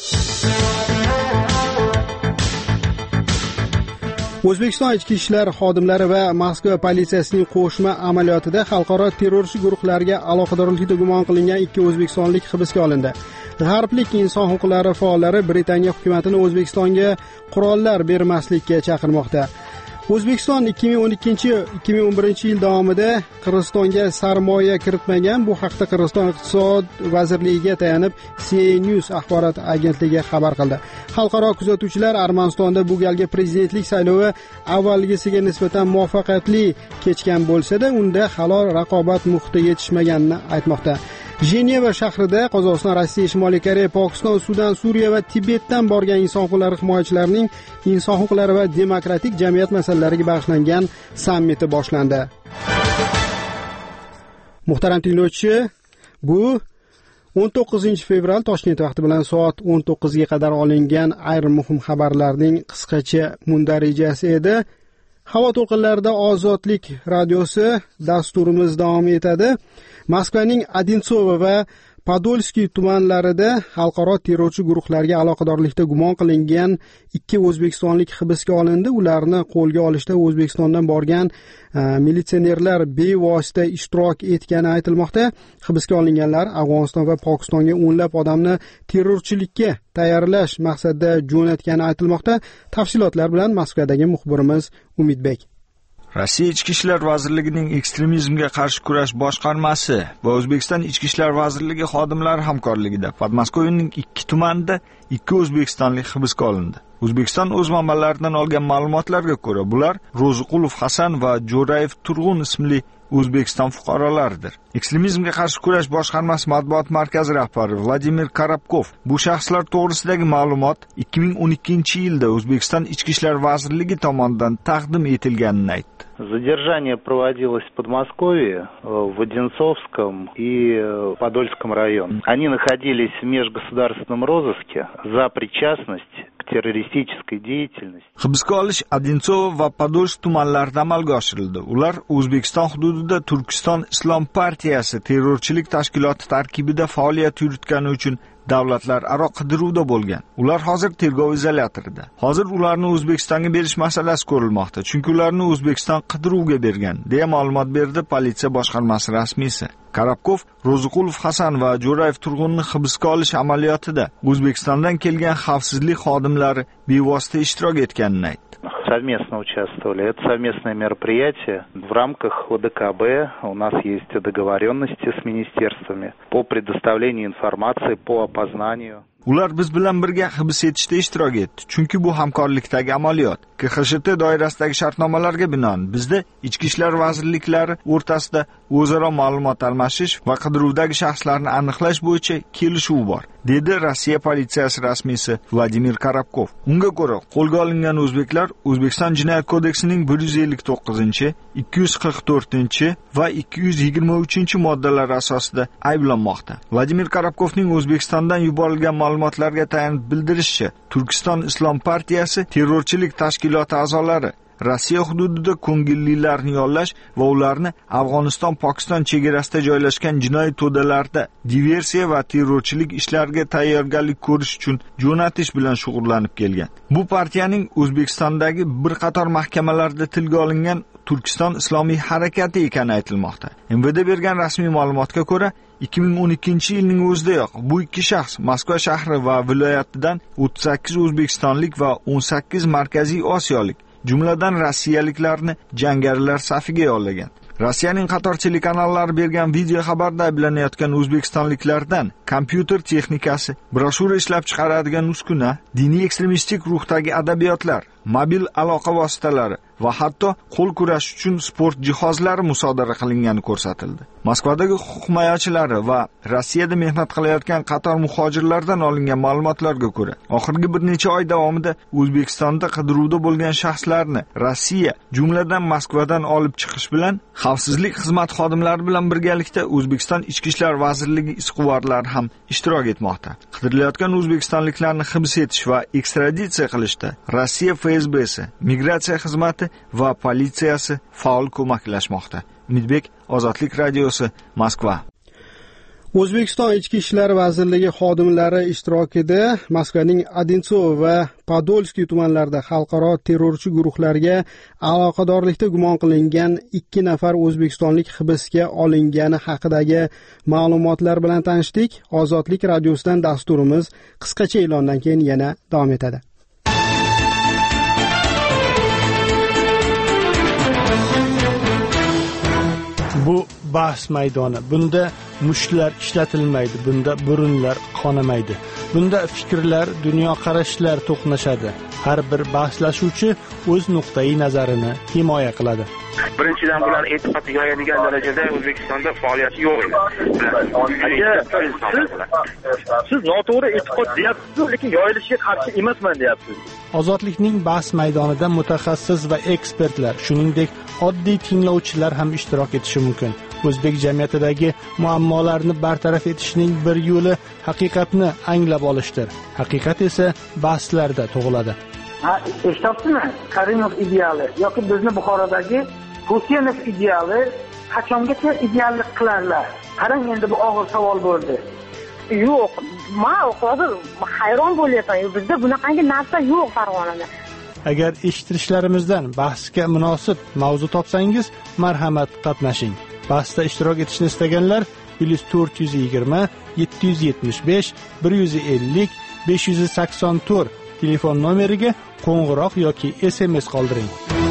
O'zbekiston ichki ishlar xodimlari va Moskva politsiyasining qo'shma amaliyotida xalqaro terrorchi guruhlarga aloqadorlikda gumon qilingan 2 o'zbekistonlik hibsga olindi. G'arblik inson huquqlari faollari Britaniya hukumatini O'zbekistonga qurollar bermaslikka chaqirmoqda. O'zbekiston 2012-2011 yil davomida Qirg'izistonga sarmoya kiritmagan. Bu haqda Qirg'iziston iqtisod vazirligiga tayanib CNews axborot agentligi xabar qildi. Xalqaro kuzatuvchilar Armanistonda bu galgi prezidentlik saylovi avvalgisiga nisbatan muvaffaqiyatli kechgan bo'lsa-da, unda halol raqobat muhiti yetishmaganini aytmoqda. Jeneva shahrida Qozog'iston, Rossiya, Shimoliy Koreya, Pokiston, Sudan, Suriya va Tibetdan borgan inson huquqlari himoyachilarining inson huquqlari va demokratik jamiyat masalalariga bag'ishlangan sammiti boshlandi. Muhtaram tinglovchi, bu 19-fevral Toshkent vaqti bilan soat 19 ga qadar olingan ayrim muhim xabarlarning qisqacha mundarijasi edi. Havo to'lqinlarida Ozodlik radiosi dasturimiz davom etadi. Moskvaning Odintsova va Podolskiy tumanlarida xalqaro terrorchi guruhlarga aloqadorlikda gumon qilingan 2 o'zbekistonlik hibsga olindi. Ularni qo'lga olishda O'zbekistondan borgan militsionerlar bevosita ishtirok etgani aytilmoqda. Hibsga olinganlar Afg'oniston va Pokistonga o'nlab odamni terrorchilikka tayyorlash maqsadida jo'natgani aytilmoqda. Tafsilotlar bilan Moskvadagi muxbirimiz Umidbek. Rossiya Ichki ishlar vazirligining ekstremizmga qarshi kurash boshqarmasi va O'zbekiston Ichki ishlar vazirligi xodimlari hamkorligida Podmoskvaning 2 tumanida 2 o'zbekistonlik hibsga olindi. O'zbekiston o'z manbalaridan olgan ma'lumotlarga ko'ra, bular Ro'ziqulov Hasan va Jo'rayev Turg'un ismli O'zbekiston fuqarolaridir. Ekstremizmga qarshi kurash boshqarmasi matbuot markazi rahbari Vladimir Karabkov bu shaxslar to'g'risidagi ma'lumot 2012-yilda O'zbekiston Ichki ishlar vazirligi tomonidan taqdim etilganini aytdi. Задержание проводилось в Подмосковье, в Одинцовском и Подольском районах. Они находились в межгосударственном розыске за причастность к terroristik деятельности. Hibsga olish Odintsova va Podolsk tumanlarida amalga oshirildi. Ular O'zbekiston hududida Turkiston Islom partiyasi terrorchilik tashkiloti tarkibida faoliyat yuritgani uchun davlatlararo qidiruvda bo'lgan. Ular hozir tergov izolyatorida. Hozir ularni O'zbekistonga berish masalasi ko'rilmoqda, chunki ularni O'zbekiston qidiruvga bergan, deya ma'lumot berdi politsiya boshqarmasi rasmiysi. Karabkov Ro'ziqulov Hasan va Jo'rayev Turg'unni hibsga olish amaliyotida O'zbekistondan kelgan xavfsizlik xodimlari bevosita ishtirok etganini aytdi. Совместно участвовали. Это совместное мероприятие. В рамках ОДКБ у нас есть договоренности с министерствами по предоставлению информации, по опознанию. Ular biz bilan birga hibs etishda ishtirok etdi. Chunki bu hamkorlikdagi amaliyot. KXSHT doirasidagi shartnomalarga binoan bizda ichki ishlar vazirliklari o'rtasida o'zaro ma'lumot almashish va qidiruvdagi shaxslarni aniqlash bo'yicha kelishuv bor, dedi Rossiya politsiyasi rasmiysi Vladimir Karabkov. Unga ko'ra, qo'lga olingan o'zbeklar O'zbekiston Jinoyat kodeksining 159, 244 va 223 moddalari asosida ayblanmoqda. Vladimir Karabkovning O'zbekistondan yuborilgan ma'lumotlarga tayanib bildirishicha, Turkiston Islom partiyasi terrorchilik tashkiloti a'zolari Rossiya hududida ko'ngillilarni yollash va ularni Afg'oniston-Pokiston chegarasida joylashgan jinoiy to'dalarda diversiya va terrorchilik ishlariga tayyorgarlik ko'rish uchun jo'natish bilan shug'ullanib kelgan. Bu partiyaning O'zbekistondagi bir qator mahkamalarda tilga olingan Turkiston islomiy harakati ekani aytilmoqda. MVD bergan rasmiy ma'lumotga ko'ra, 2012-yilning o'zidayoq bu ikki shaxs Moskva shahri va viloyatidan 38 o'zbekistonlik va 18 markaziy osiyolik, jumladan rossiyaliklarni jangarilar safiga yollagan. Rossiyaning qator telekanallari bergan video xabarda ayblanayotgan o'zbekistonliklardan kompyuter texnikasi, broshura ishlab chiqaradigan uskuna, diniy ekstremistik ruhdagi adabiyotlar, mobil aloqa vositalari va hatto qo'l kurash uchun sport jihozlari musodara qilingani ko'rsatildi. Moskvadagi huquq himoyachilari va Rossiyada mehnat qilayotgan qator muhojirlardan olingan ma'lumotlarga ko'ra, oxirgi bir necha oy davomida O'zbekistonda qidiruvda bo'lgan shaxslarni Rossiya, jumladan Moskvadan olib chiqish bilan xavfsizlik xizmat xodimlari bilan birgalikda O'zbekiston Ichki ishlar vazirligi izquvarlari ham ishtirok etmoqda. Qidirilayotgan o'zbekistonliklarni hibs etish va ekstraditsiya qilishda Rossiya FSBsi, migratsiya xizmati va politsiyasi faol ko'maklashmoqda. Umidbek, Ozodlik radiosi, Moskva. O'zbekiston Ichki ishlar vazirligi xodimlari ishtirokida Moskvaning Odintsov va Podolskiy tumanlarida xalqaro terrorchi guruhlarga aloqadorlikda gumon qilingan 2 nafar o'zbekistonlik hibsga olingani haqidagi ma'lumotlar bilan tanishdik. Ozodlik radiosidan dasturimiz qisqacha e'londan keyin yana davom etadi. Bu bahs maydoni. Bunda mushlar ishlatilmaydi, bunda burunlar qonamaydi. Bunda fikrlar, dunyoqarashlar to'qnashadi. Har bir bahslashuvchi o'z nuqtai nazarini himoya qiladi. Birinchidan bular e'tiqodga yoyadigan darajada O'zbekistonda faoliyati yo'q edi. Siz noto'g'ri e'tiqod deyapsiz, lekin yoyilishiga qarshi emasman deyapsiz. Ozodlikning bahs maydonida mutaxassis va ekspertlar, shuningdek oddiy tinglovchilar ham ishtirok etishi mumkin. O'zbek jamiyatidagi muammolarni bartaraf etishning bir yo'li haqiqatni anglab olishdir. Haqiqat esa bahslarda tug'iladi. Eshityapsizmi? Karimov ideali yoki bizni Buxorodagi Husaynov ideali qachongacha ideallik qilarlar? Qarang, endi bu og'ir savol bo'ldi. Yo'q, men hozir hayron bo'lyapman. Bizda bunaqangi narsa yo'q Farg'onada. Agar eshittirishlarimizdan bahsga munosib mavzu topsangiz, marhamat qatnashing. Bahsda ishtirok etishni istaganlar +420 775 150 584 telefon nomeriga qo'ng'iroq yoki SMS qoldiring.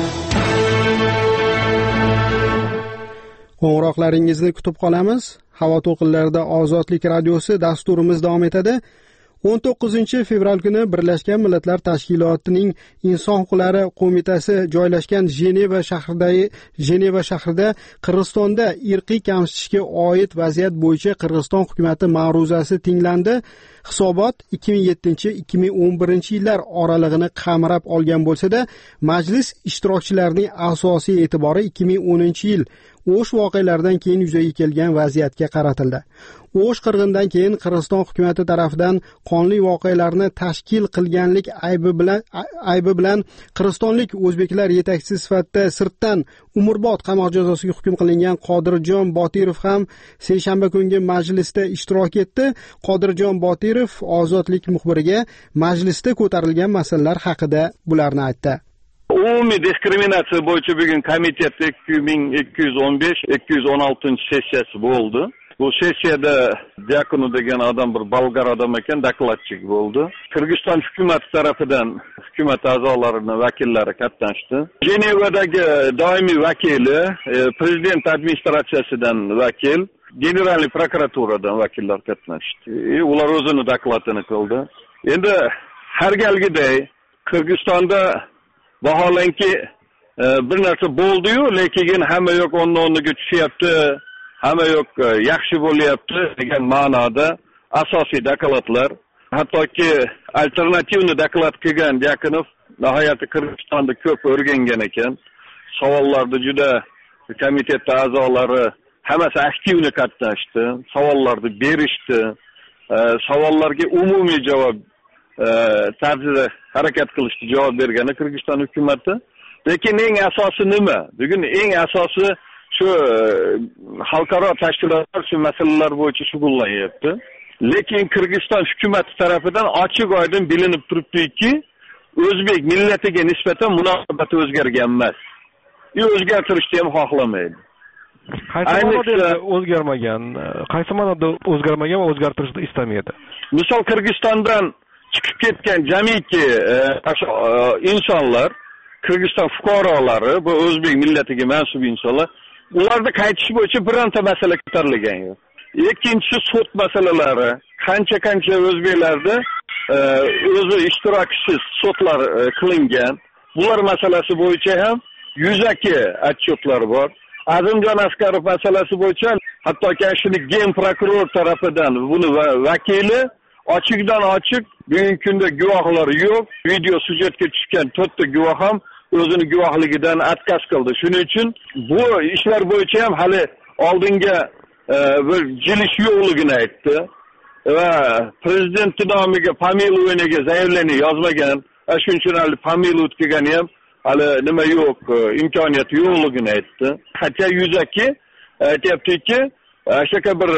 Qo'ng'iroqlaringizni kutib qolamiz. Havo to'lqinlarida Ozodlik radiosi dasturimiz davom etadi. 19-fevral kuni Birlashgan Millatlar Tashkilotining Inson huquqlari qo'mitasi joylashgan Jeneva shahrida Qirg'izistonda irqiy kamsitishga oid vaziyat bo'yicha Qirg'iziston hukumati ma'ruzasi tinglandi. Hisobot 2007-2011 yillar oralig'ini qamrab olgan bo'lsa-da, majlis ishtirokchilarining asosiy e'tibori 2010-yil O'sh voqealaridan keyin yuzaga kelgan vaziyatga qaratildi. O'sh qirg'indan keyin Qirg'iziston hukumati tomonidan qonli voqealarni tashkil qilganlik aybi bilan qirg'izistonlik o'zbeklar yetakchisi sifatida sirtdan umrbod qamoq jazosiga hukm qilingan Qodirjon Botirov ham seshanba kungi majlisda ishtirok etdi. Qodirjon Botirov Ozodlik muxbiriga majlisda ko'tarilgan masalalar haqida bularni aytdi. Umumiy diskriminatsiya bo'yicha bugun komitet 2215-216 sessiyasi bo'ldi. Bu sessiyada Diakonu degan odam bir bolgar odam ekan, dokladchik bo'ldi. Qirg'iziston hukumati tarafidan hukumat a'zolarini vakillari qatnashdi. Jenevadagi doimiy vakili, prezident administratsiyasidan vakil, generalniy prokuraturadan vakillar qatnashdi. Ular o'zini dokladini qildi. Endi har galgiday Qirg'izistonda vaholanki bir narsa bo'ldi-yu, lekin hamma yo'q o'rniga tushyapti, hamma yo'q yaxshi bo'lyapti degan ma'noda asosiy dokladlar, hattoki alternativni doklad qilgan Diakonov nihoyatda Qirg'izistonda ko'p o'rgangan ekan. Savollarda juda komitet a'zolari hammasi aktivni qatnashdi, savollarni berishdi, savollarga umumiy javob tarzida harakat qilishga javob bergan Qirg'iziston hukumati. Lekin eng asosi nima? Bugun eng asosi shu xalqaro tashkilotlar shu masalalar bo'yicha shug'ullanyapti. Lekin Qirg'iziston hukumati tarafidan ochiq oydin bilinib turibdiki, o'zbek millatiga nisbatan munosabat o'zgargan emas. O'zgartirishni ham xohlamaydi. Qaysi ma'noda o'zgarmagan? Qaysi ma'noda o'zgarmagan va o'zgartirishni istamaydi? Misol Qirg'izistondan chiqib ketgan jamiki insonlar, Qirg'iziston fuqarolari, bu o'zbek millatiga mansub insonlar, ularda qaytish bo'yicha bironta masala ko'tarilgan yo'q. Ikkinchisi sud masalalari, qancha o'zbeklarda o'zi ishtirokisiz sudlar qilingan. Bular masalasi bo'yicha ham yuzaki отчетlar bor. Azimjon Asqarov masalasi bo'yicha hattoki shuni gen prokuror tarafidan buni vakili ochiqdan ochiq bugungi kunda guvohlar yo'q. Video sujetga tushgan 4 ta guvoh ham o'zini guvohligidan отказ qildi. Shuning uchun bu ishlar bo'yicha ham hali oldinga bir jilish yo'qligini aytdi va prezident nomiga Pamilovniga zaявление yozmagan. Shuning uchun hali Pamilov kelgani ham hali nima yo'q, imkoniyat yo'qligini aytdi. Hatto yuzaki aytayaptiki, shaka bir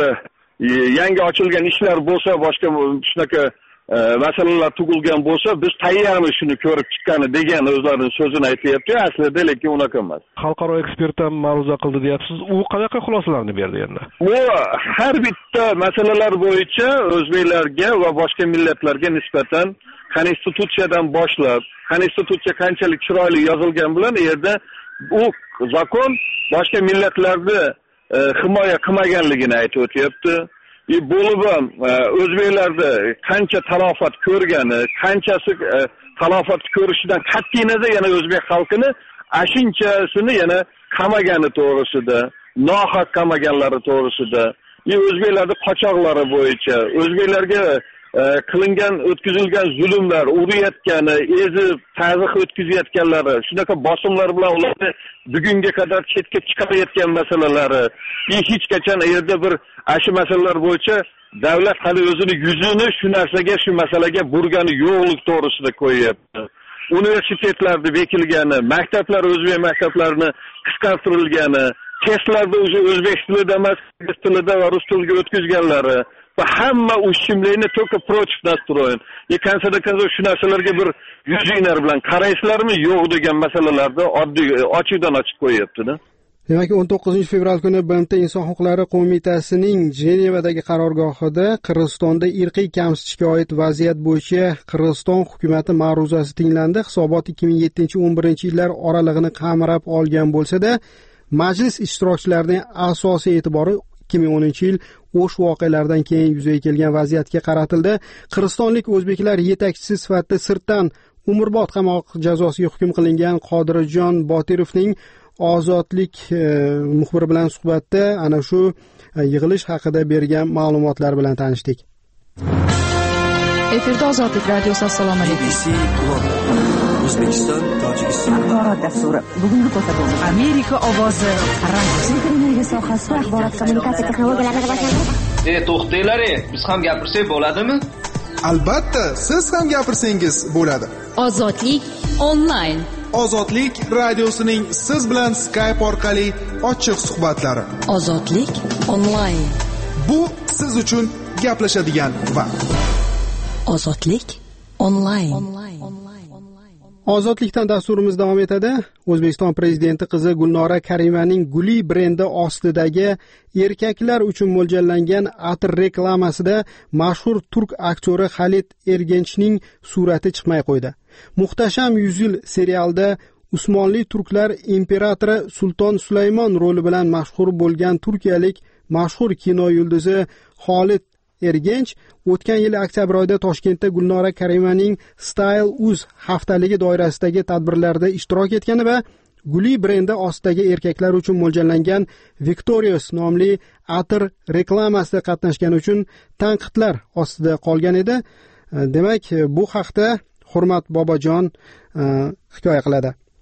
yangi ochilgan ishlar bo'lsa, boshqa shunaqa masalalar tug'ilgan bo'lsa, biz tayyormiz shuni ko'rib chiqqani degan o'zlarining so'zini aytayapti. Aslida lekin unaqa emas. Xalqaro ekspert ham ma'ruza qildi deyapsiz. U qanaqa xulosalarni berdi endi? U har bitta masalalar bo'yicha o'zbeklarga va boshqa millatlarga nisbatan konstitutsiyadan boshlab, konstitutsiya qanchalik chiroyli yozilgan bilan yerda u zakon boshqa millatlarni himoya qilmaganligini aytib o'tyapti. Bo'lib ham o'zbeklarda qancha talofat ko'rgani, qanchasi talofat ko'rishidan qat'iy nazar yana o'zbek xalqini ashunchasini yana qamagani to'g'risida, nohaq qamaganlari to'g'risida, o'zbeklarda qochoqlari bo'yicha, o'zbeklarga qilingan, o'tkazilgan zulmlar, urayotgani, ezib, ta'ziq o'tkazayotganlari, shunaqa bosimlar bilan ularni bugunga qadar chetga chiqarayotgan masalalari, hech qachon yerda bir shu masalalar bo'yicha davlat hali o'zini yuzini shu narsaga, shu masalaga burgani yo'qlik to'g'risida qo'yyapti. Universitetlarda bekilgani, maktablar o'zbek maktablarini qisqartirilgani, testlarda o'zbek tilida emas, ingliz tilida va rus tiliga o'tkazganlari va hamma ущемление только против настроен. Qanchada shu narsalarga bir yuzinglar bilan qaraysizlarmi yo'q degan masalalarda oddiy ochiqdan ochiq qo'yapti-da. Demak, 19 fevral kuni BMT Inson huquqlari qo'mitasining Jenevadagi qarorgohida Qirg'izistonda irqiy kamsitishga oid vaziyat bo'yicha Qirg'iziston hukumati ma'ruzasi tinglandi. Hisobot 2007-11 yillar oralig'ini qamrab olgan bo'lsa-da, majlis ishtirokchilarining asosiy e'tibori 2010 yil O'sh voqealaridan keyin yuzaga kelgan vaziyatga qaratildi. Qirg'izistonlik o'zbeklar yetakchisi sifatida sirtdan umrbod qamoq jazosiga hukm qilingan Qodirjon Botirovning Ozodlik muxbiri bilan suhbatda ana shu yig'ilish haqida bergan ma'lumotlar bilan tanishdik. Efirda Ozodlik radiosi. Assalomu alaykum. O'zbekiston, Tojikiston axborot dasturi. Bugungi ko'rsatuv Amerika ovozi radiosi. Televiziya sohasida axborot kommunikatsiya texnologiyalarini rivojlantirish. To'xtanglar, biz ham gapirsak bo'ladimi? Albatta, siz ham gapirsangiz bo'ladi. Ozodlik onlayn. Ozodlik radiosining siz bilan Skype orqali ochiq suhbatlari. Ozodlik onlayn. Bu siz uchun gaplashadigan vaqt. Ozodlik onlayn. Ozodlikdan dasturimiz davom etadi. O'zbekiston prezidenti qizi Gulnora Karimaning Guli brendi ostidagi erkaklar uchun mo'ljallangan atir reklamasida mashhur turk aktyori Xalit Ergenchning surati chiqmay qo'ydi. Muhtasham 100 yil serialda Usmonli turklar imperatori Sulton Sulaymon roli bilan mashhur bo'lgan turkiyalik mashhur kino yulduzi Xalit Ergench o'tgan yil oktyabr oyida Toshkentda Gulnora Karimaning Style Uz haftaligi doirasidagi tadbirlarda ishtirok etgani va Guli brendi ostidagi erkaklar uchun mo'ljallangan Victorious nomli atir reklamasida qatnashgani uchun tanqidlar ostida qolgan edi. Demak, bu haqda Hurmat Bobojon hikoya qiladi.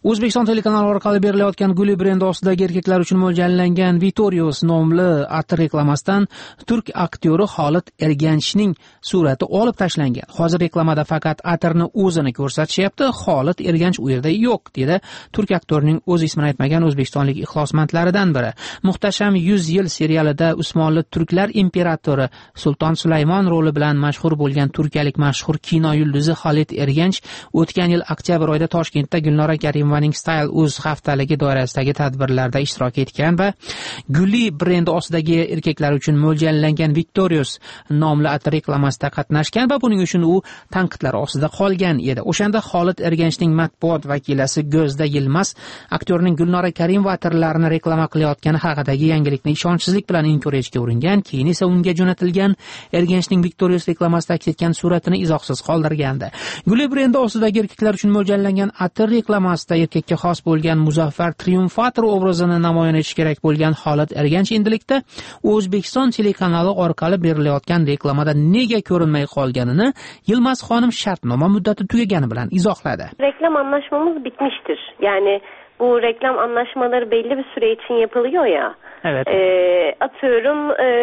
O'zbekiston telekanali orqali berilayotgan Guli brendi ostidagi erkaklar uchun mo'ljallangan Vitorius nomli atir reklamasidan turk aktyori Xolit Erganchning surati olib tashlangan. Hozir reklamada faqat atirni o'zini ko'rsatishyapti. Xolit Erganch u yerda yo'q, dedi turk aktyorining o'z ismini aytmagan o'zbekistonlik ixlosmandlaridan biri. Muhtasham 100 yil serialida Usmonli turklar imperatori Sulton Sulaymon roli bilan mashhur bo'lgan turkiyalik mashhur kino yulduzi Xolit Erganch o'tgan yil oktyabr oyida Toshkentda Gulnora Karimovaning Style o'z haftaligi doirasidagi tadbirlarda ishtirok etgan va Guli brendi ostidagi erkaklar uchun mo'ljallangan Victorious nomli atir reklamasida qatnashgan va buning uchun u tanqidlar ostida qolgan edi. O'shanda Xolit Erganchning matbuot vakilasi Go'zda Yilmaz aktyorning Gulnora Karimova atirlarini reklama qilayotgani haqidagi yangilikni ishonchsizlik bilan inkor etishga uringan, keyin esa unga jo'natilgan Erganchning Victorious reklamasida aks etgan suratini izohsiz qoldirgandi. Guli brendi ostidagi erkaklar uchun mo'ljallangan atir reklamasida erkakka xos bo'lgan muzaffar triumfator obrazini namoyon etish kerak bo'lgan Xolit Erganch endilikda O'zbekiston telekanali orqali berilayotgan reklamada nega ko'rinmay qolganini Yilmaz xonim shartnoma muddati tugagani bilan izohladi. Reklam anlaşmamız bitmiştir. Yani bu reklam anlaşmaları belli bir süre için yapılıyor ya. Evet. Atıyorum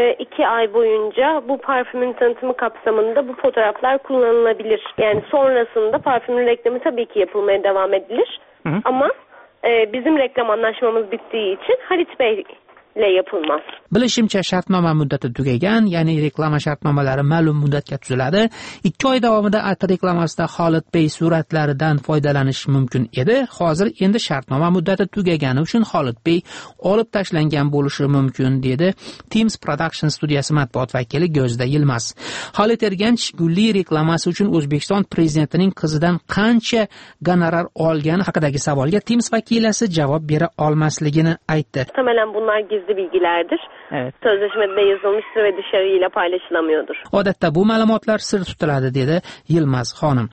2 ay boyunca bu parfümün tanıtımı kapsamında bu fotoğraflar kullanılabilir. Yani sonrasında parfümün reklamı tabii ki yapılmaya devam edilir. Ama bizim reklam anlaşmamız bittiği için Halit Bey ile yapılmaz. Bilishimcha shartnoma muddati tugagan, ya'ni reklama shartnomalari ma'lum muddatga tuziladi. 2 oy davomida atir reklamasida Xolit Bey suratlaridan foydalanish mumkin edi. Hozir endi shartnoma muddati tugagani uchun Xolit Bey olib tashlangan bo'lishi mumkin, dedi Teams Production studiyasi matbuot vakili Go'zda Yilmaz. Xolit Erganch Guli reklamasi uchun O'zbekiston prezidentining qizidan qancha gonorar olgani haqidagi savolga Teams vakilasi javob bera olmasligini aytdi. Muhtemelen bunlar gizli bilgilerdir. Evet. Sözleşmede yazılmıştır ve dışarıyla paylaşılamıyordur. Odatda bu ma'lumotlar sir tutiladi, dedi Yilmaz xonim.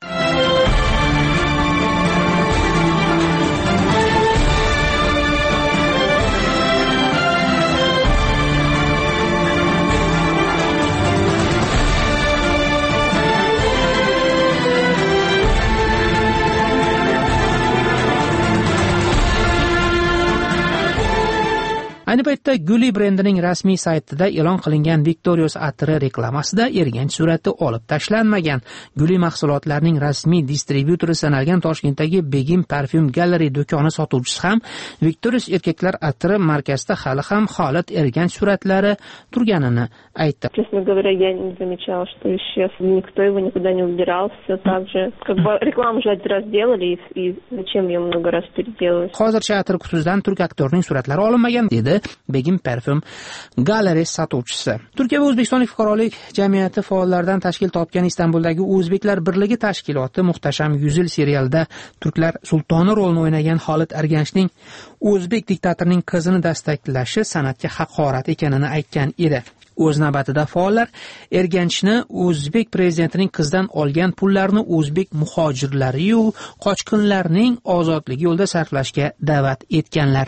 Ayni paytda Guli brendining rasmiy saytida e'lon qilingan Victorious atiri reklamasida Erganch surati olib tashlanmagan. Guli mahsulotlarining rasmiy distribyutori sanalgan Toshkentdagi Begim Parfum Gallery do'koni sotuvchisi ham Victorious erkaklar atiri markasida hali ham Xolit Erganch suratlari turganini aytdi. Честно говоря, я не замечала, что исчез. Никто его никуда не убирал. Все так же. Как бы рекламу уже один раз делали, и зачем ее много раз переделывать? Hozircha atir qutisidan turk aktorining suratlari olinmagan, dedi Begim Parfum Gallery sotuvchisi. Turkiya va O'zbekistonlik fuqarolik jamiyati faollaridan tashkil topgan Istanbuldagi O'zbeklar birligi tashkiloti Muhtasham 100 yil serialida turklar sultoni rolini o'ynagan Xolit Erganchning o'zbek diktatorining qizini dastaklashi san'atga haqorat ekanini aytgan edi. O'z navbatida faollar Erganchni o'zbek prezidentining qizidan olgan pullarni o'zbek muhojirlari yu qochqinlarning ozodligi yo'lida sarflashga da'vat etganlar.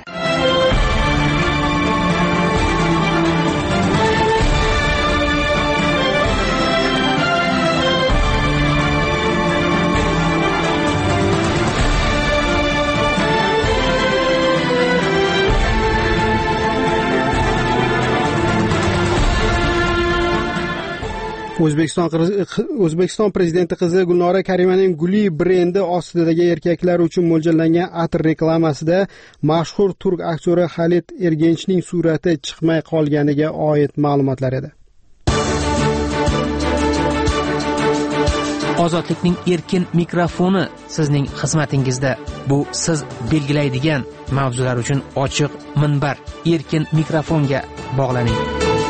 O'zbekiston prezidenti qizi Gulnora Karimovaning Guli brendi ostidagi erkaklar uchun mo'ljallangan atir reklamasida mashhur turk aktyori Xolit Erganchning surati chiqmay qolganiga oid ma'lumotlar edi. Ozodlikning erkin mikrofoni sizning xizmatingizda. Bu siz belgilaydigan mavzular uchun ochiq minbar. Erkin mikrofonga bog'laning.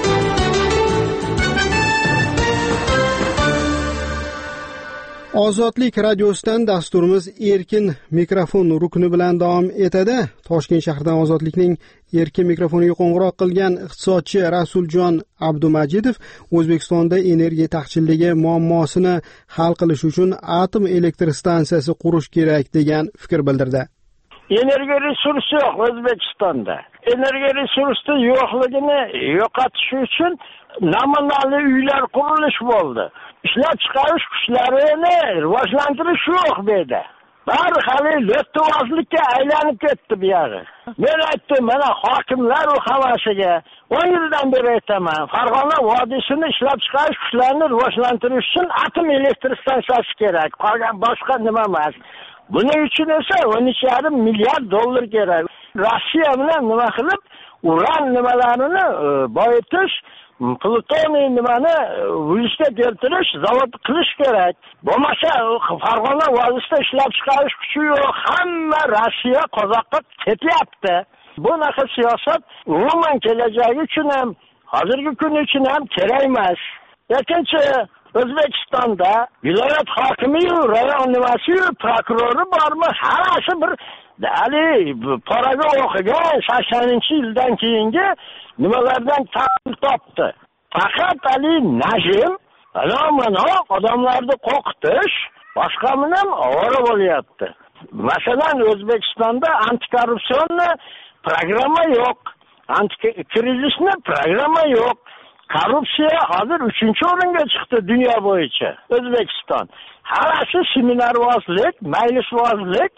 Ozodlik radiosidan dasturimiz erkin mikrofon rukni bilan davom etadi. Toshkent shahridan Ozodlikning erkin mikrofoniga qo'ng'iroq qilgan iqtisodchi Rasuljon Abdumajidov O'zbekistonda energiya taqchilligi muammosini hal qilish uchun atom elektr stansiyasi qurish kerak degan fikr bildirdi. Energiya resursi yo'q O'zbekistonda. Energiya resursi yo'qligini yo'qotish uchun namunali uylar qurilish bo'ldi. Ishlab chiqarish kuchlarini rivojlantirish yo'q bu yerda. bari hali lo'ttivozlikka aylanib ketdi bu yog'i. Men aytdim, mana hokimlar u havasiga 10 yildan beri aytaman, Farg'ona vodiysini ishlab chiqarish kuchlarini rivojlantirish uchun atom elektr stansiyasi kerak, qolgan boshqa nima emas. Buning uchun esa 12,5 milliard dollar kerak. Rossiya bilan nima qilib, uran nimalarini boyitish, plutoniy nimani vujudga keltirish, zavod qilish kerak. Bo'lmasa Farg'ona vodiysida ishlab chiqarish kuchi yo'q, hamma Rossiya qozoqqa ketyapti. Bu naqa siyosat umuman kelajagi uchun ham, hozirgi kun uchun ham kerak emas. Ikkinchi, O'zbekistonda viloyat hokimi-yu, rayon nimasi-yu, prokurori bormi? Hammasi bir paraga o'qigan 80-yildan keyingi nimalardan ta'lim topdi. Faqat Najim mana odamlarni qo'rqitish, boshqa bilan ovora bo'lyapti. Masalan, O'zbekistonda antikorrupsion programma yo'q, antikrizisni programma yo'q. Korrupsiya hozir 3-o'ringa chiqdi dunyo bo'yicha. O'zbekiston hammasi seminarvozlik, majlisvozlik.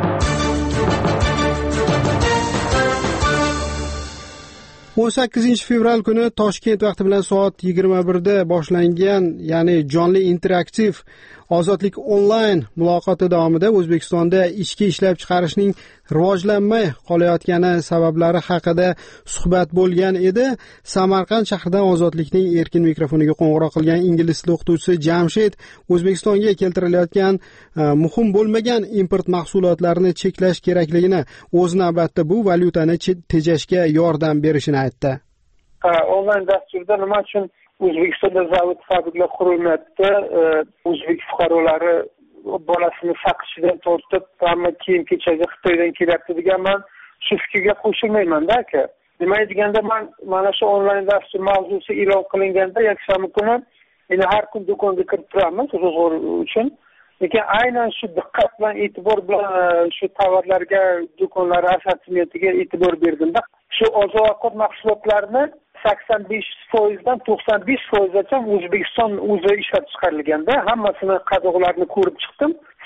18 fevral kuni Toshkent vaqti bilan soat 21 da boshlangan, ya'ni jonli interaktiv Ozodlik onlayn muloqoti davomida O'zbekistonda ichki ishlab chiqarishning rivojlanmay qolayotgani sabablari haqida suhbat bo'lgan edi. Samarqand shahridan Ozodlikning erkin mikrofoniga qo'ng'iroq qilgan ingliz tili o'qituvchisi Jamshid O'zbekistonga keltirilayotgan muhim bo'lmagan import mahsulotlarini cheklash kerakligini, o'z navbatida bu valyutani tejashga yordam berishini aytdi. Onlayn dasturda nima uchun O'zbekistonda zavod fabrikalar qurilmayapti? O'zbek fuqarolari bolasini saqishidan tortib, hamma kiyim-kechagi Xitoydan kelyapti deganman. Shu fikrga qo'shilmayman-da aka. Nima deganda mana shu onlayn dastur mavzusi e'lon qilinganda yakshanba kuni yana har kun do'konga kirib turamiz ro'zg'or uchun. Lekin aynan shu diqqat bilan, e'tibor bilan shu tovarlarga, do'konlar assortimentiga e'tibor berdimda. Shu oziq-ovqat mahsulotlarini 85%dan 95%gacha O'zbekiston o'zi ishlab chiqarilganda, hammasini qadoqlarini ko'rib chiqdim.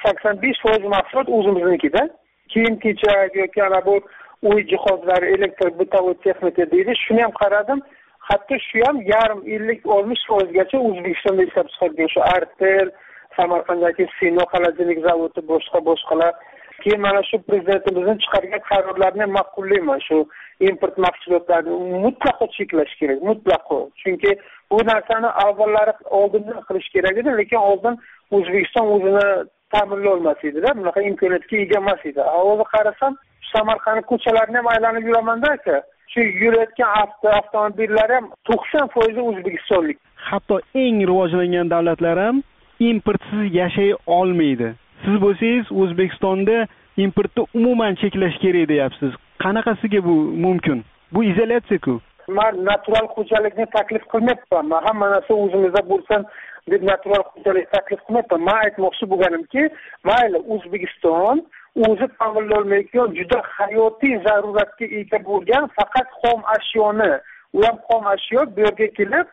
85% mahsulot o'zimiznikida. Kiyim-kechak yoki ana bu uy jihozlari, elektr bытовой texnika deydi. Shuni ham qaradim. Hatto shu ham yarim 50-60% gacha O'zbekistonda ishlab chiqarilgan. Shu Artel, Samarqanddagi Sino xolodilnik zavodi, boshqalar. Keyin mana shu prezidentimizning chiqargan qarorlarini ma'qullayman. Shu import mahsulotlarini mutlaqo cheklash kerak, mutlaqo. Chunki bu narsani avvallari oldindan qilish kerak edi, lekin oldin O'zbekiston o'zini ta'minlay olmas edi-da, bunaqa imkoniyatga ega emas edi. Hozir qarasam, Samarqand ko'chalarini ham aylanib yuraman-da aka. Shu yurayotgan avtomobillar ham 90% o'zbekistonlik. Hatto eng rivojlangan davlatlar ham importsiz yashay olmaydi. Siz bo'lsangiz O'zbekistonda importni umuman cheklash kerak deyapsiz. Qanaqasiga bu mumkin? Bu izolyatsiya-ku. Men natural xo'jalikni taklif qilmayapman. Men hamma narsa o'zimizda bo'lsin deb natural xo'jalik taklif qilmayapman. Men aytmoqchi bo'lganimki, mayli O'zbekiston o'zi ta'minlolmaydigan juda hayotiy zaruratga ega bo'lgan faqat xom ashyoni, u ham xom ashyo bu yerga kelib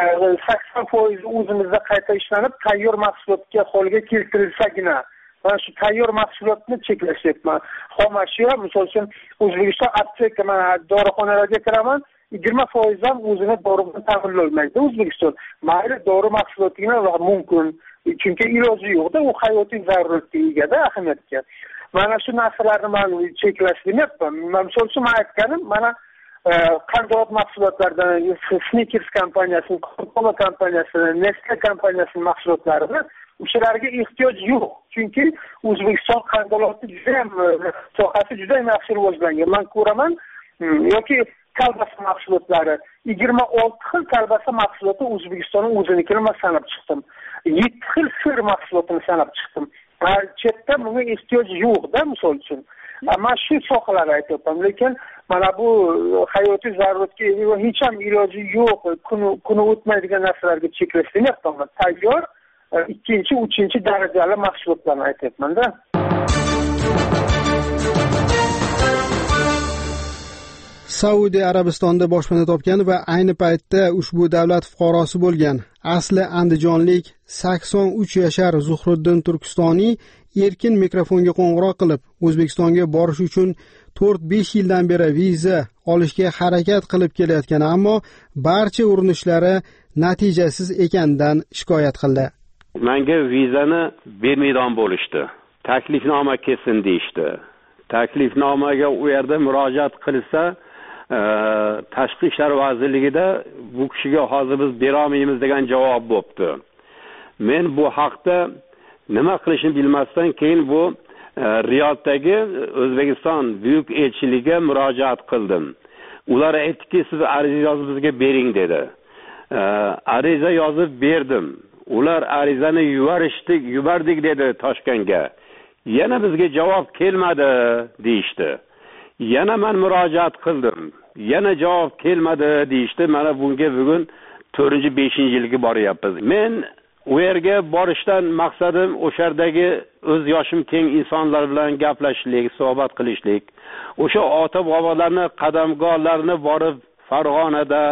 80% o'zimizda qayta ishlanib tayyor mahsulotga holga keltirilsagina, mana shu tayyor mahsulotni cheklashyapman. Xom ashyo, misol uchun O'zbekiston apteka, mana dorixonalarga kiraman, 20% ham o'zini dori bilan ta'minlolmaydi O'zbekiston. Mayli dori mahsulotigina mumkin, chunki iloji yo'qda, u hayotiy zaruratga ega-da, ahamiyatga. Mana shu narsalarni men cheklash demayapman. Misol uchun men aytganim, mana qandoq mahsulotlardan Snickers kompaniyasi, Coca-Cola kompaniyasi, Nestle kompaniyasining mahsulotlarini o'shalarga ehtiyoj yo'q. Chunki O'zbekiston qandolatni juda ham sohasi juda ham yaxshi rivojlangan. Men ko'raman, yoki kolbasa mahsulotlari 26 xil kolbasa mahsuloti O'zbekistonning o'zinikini men sanab chiqdim. 7 xil sir mahsulotini sanab chiqdim. Chetda bunga ehtiyoj yo'q-da, misol uchun. Amma shu sohalarni aytyapman, lekin mana bu hayotiy zaruratga hech ham iloji yo'q, kuni o'tmaydigan narsalarga cheklash demayapman. Tayyor 2-chi, 3-chi darajali mahsulotlarni aytyapman-da. Saudiya Arabistonda boshpana topgan va ayni paytda ushbu davlat fuqarosi bo'lgan asli andijonlik 83 yashar Zuhriddin Turkistoniy erkin mikrofonga qo'ng'iroq qilib, O'zbekistonga borish uchun 4-5 yildan beri viza olishga harakat qilib kelayotgani, ammo barcha urinishlari natijasiz ekanidan shikoyat qildi. Menga vizani bermaydigan bo'lishdi. Taklifnoma kelsin deyishdi. Taklifnomaga u yerda murojaat qilsa, Tashqi ishlar vazirligida bu kishiga hozir biz bera olmaymiz degan javob bo'libdi. Men bu haqda nima qilishni bilmasdan keyin bu Riyoddagi O'zbekiston buyuk elchiligiga murojaat qildim. Ular aytdiki, siz ariza yozib bizga bering dedi. Ariza yozib berdim. Ular arizani yubordik dedi Toshkentga. Yana bizga javob kelmadi deyishdi. Yana men murojaat qildim. Yana javob kelmadi deyishdi. Mana bunga bugun 4-5-yilga boryapmiz. Men u yerga borishdan maqsadim o'sha yerdagi o'z yoshim teng insonlar bilan gaplashishlik, suhbat qilishlik. O'sha ota-bobolarning qadamgohlarini borib Farg'onada,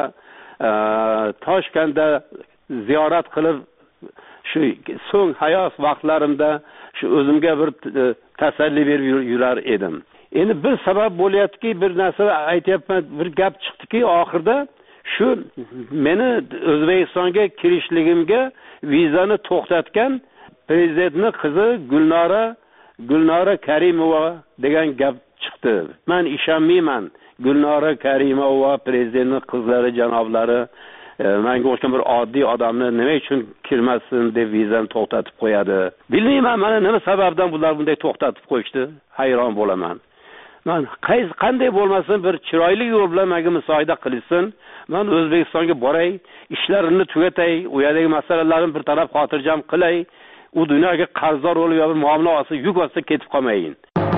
Toshkentda ziyorat qilib, shu so'ng hayot vaqtlarimda shu o'zimga bir tasalli berib yurar edim. Endi bir sabab bo'layotki, bir narsa aytayapman, bir gap chiqdiki, oxirida shu meni O'zbekistonga kirishligimga vizani to'xtatgan prezidentning qizi Gulnora Karimova degan gap chiqdi. Men ishonmayman. Gulnora Karimova prezidentning qizlari janoblari menga o'xshagan bir oddiy odamni nima uchun kirmasin deb vizani to'xtatib qo'yadi. Bilmayman, mana nima sababdan bular bunday to'xtatib qo'yishdi. Hayron bo'laman. Men qanday bo'lmasin bir chiroyli yo'l bilan menga musoida qilsin. Men O'zbekistonga boray, ishlarimni tugatay, u yerdagi masalalarni bir taraf xotirjam qilay, u dunyoga qarzdor bo'lib yoki muomala olsa, yuk olsa ketib qolmayin.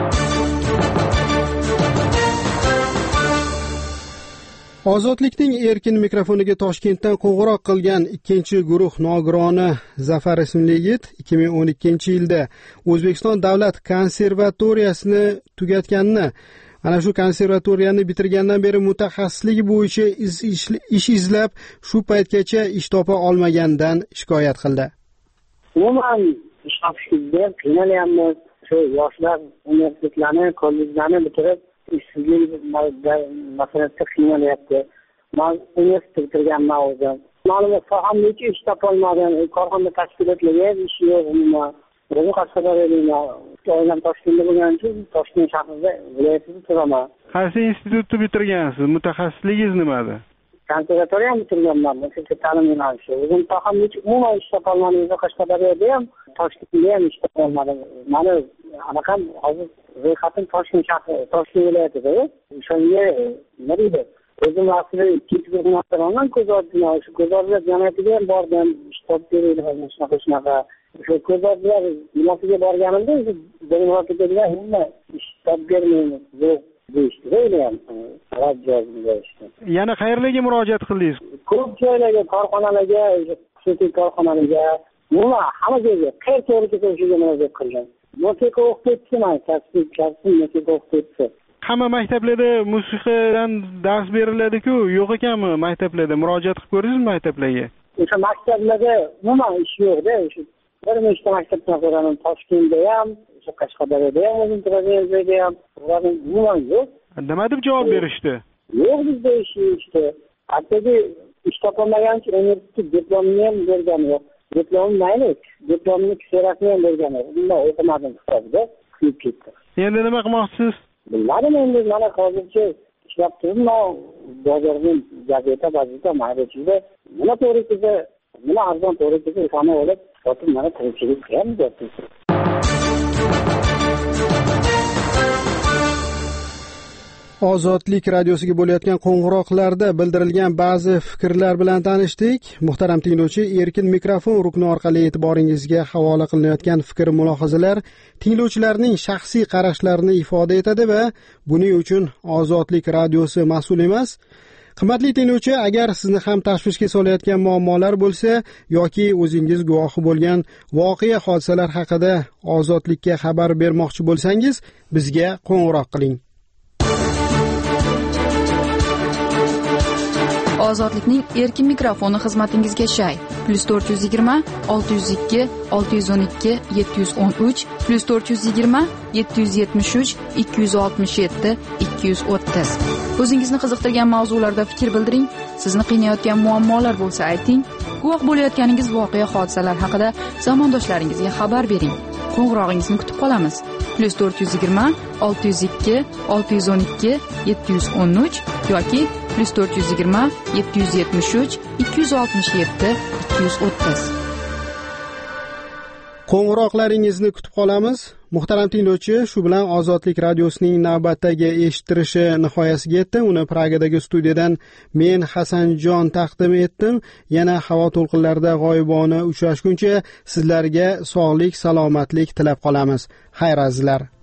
Ozodlikning erkin mikrofoniga Toshkentdan qo'ng'iroq qilgan ikkinchi guruh nogironi Zafar ismli yigit 2012-yilda O'zbekiston davlat konservatoriyasini tugatganini, ana shu konservatoriyani bitirgandan beri mutaxassisligi bo'yicha ish izlab, shu paytgacha ish topa olmagandan shikoyat qildi. Umuman ish topishga qiynalyapmiz. Shu yoshlar universitetlarni, kollejlarni bitirib ishsizlik masalasida qiynalyapti. Men universitet bitirganman o'zim. Ma'lumot soham bo'yicha ish topolmadim. Korxona tashkil etilgan ish yo'q umuman. Buni Qashqadaryoda oilam Toshkentda bo'lgani uchun Toshkent shahrida viloyatida turaman. Qaysi institutni bitirgansiz? Mutaxassisligingiz nimada? Konservatoriya bitirganman. Musiqa ta'lim yo'nalishi. O'zim soham bo'yicha umuman ish topolmadim. Qashqadaryoda ham, Toshkentda ham ish topolmadim. Mana anaqa hozir ro'yxatim Toshkent shahri, Toshkent viloyatida. O'shanga nima deydi? O'zim aslida ikkinchi guruhdan ko'zorlar, shu ko'zorlar jamiyatiga ham bordim, ish topib beraylik, shunaqa. Shu ko'zorlar nimasiga borganimda, demokratiyada hamma ish topib bermaymiz, yo'q deyishdi. O'ylayam, talab javob berishdi. Yana qayerlarga murojaat qildingiz? Ko'p joylarga, korxonalarga, xususiy korxonalarga, hamma joyga, qayerga o'shaga murojaat qilgan. Musiqa o'qituvchiman, kasbim musiqa o'qituvchisi. Hamma maktablarda musiqadan dars beriladi-ku, yo'q ekanmi maktablarda? Murojaat qilib ko'rdingizmi maktablarga? O'sha maktablarda umuman ish yo'q-da, o'sha bir nechta maktabdan ko'raman, Toshkentda ham, o'sha Qashqadaryoda ham, o'zim turadigan joyda ham, ularning umuman yo'q. Nima deb javob berishdi? Yo'q bizda ish işte. Hattoki ish topolmagan uchun universitet diplomini ham bergani yo'q. Diplom mayli, diplomni kserasini ham bergani yo'q. Bunday o'qimadim hisobida, qilib ketdi. Endi nima qilmoqchisiz? Bilmadim, endi mana hozircha ishlab turibman, bozorning gazeta maydonchasida nima to'g'ri kelsa, nima arzon to'g'ri kelsa, o'shani olib, sotib mana tirikchilik qilyapmiz. Ozodlik radiosiga bo'layotgan qo'ng'iroqlarda bildirilgan ba'zi fikrlar bilan tanishdik. Muhtaram tinglovchi, erkin mikrofon rukni orqali e'tiboringizga havola qilinayotgan fikr-mulohazalar tinglovchilarning shaxsiy qarashlarini ifoda etadi va buning uchun Ozodlik radiosi mas'ul emas. Qimmatli tinglovchi, agar sizni ham tashvishga solayotgan muammolar bo'lsa yoki o'zingiz guvohi bo'lgan voqea hodisalar haqida Ozodlikka xabar bermoqchi bo'lsangiz, bizga qo'ng'iroq qiling. Ozodlikning erkin mikrofoni xizmatingizga shay. +420 602 612 713 +420 773 267 230. O'zingizni qiziqtirgan mavzularda fikr bildiring. Sizni qiynayotgan muammolar bo'lsa ayting. Guvoh bo'layotganingiz voqea hodisalar haqida zamondoshlaringizga xabar bering. Qo'ng'irog'ingizni kutib qolamiz. +420 602 612 713 yoki +420 773 267 230. Qo'ng'iroqlaringizni kutib qolamiz. Muhtaram tinglovchi, shu bilan Ozodlik radiosining navbatdagi eshittirishi nihoyasiga yetdi. Uni Pragadagi studiyadan men Hasanjon taqdim etdim. Yana havo to'lqinlarida g'oyibona uchrashguncha sizlarga sog'lik, salomatlik tilab qolamiz. Xayr azizlar.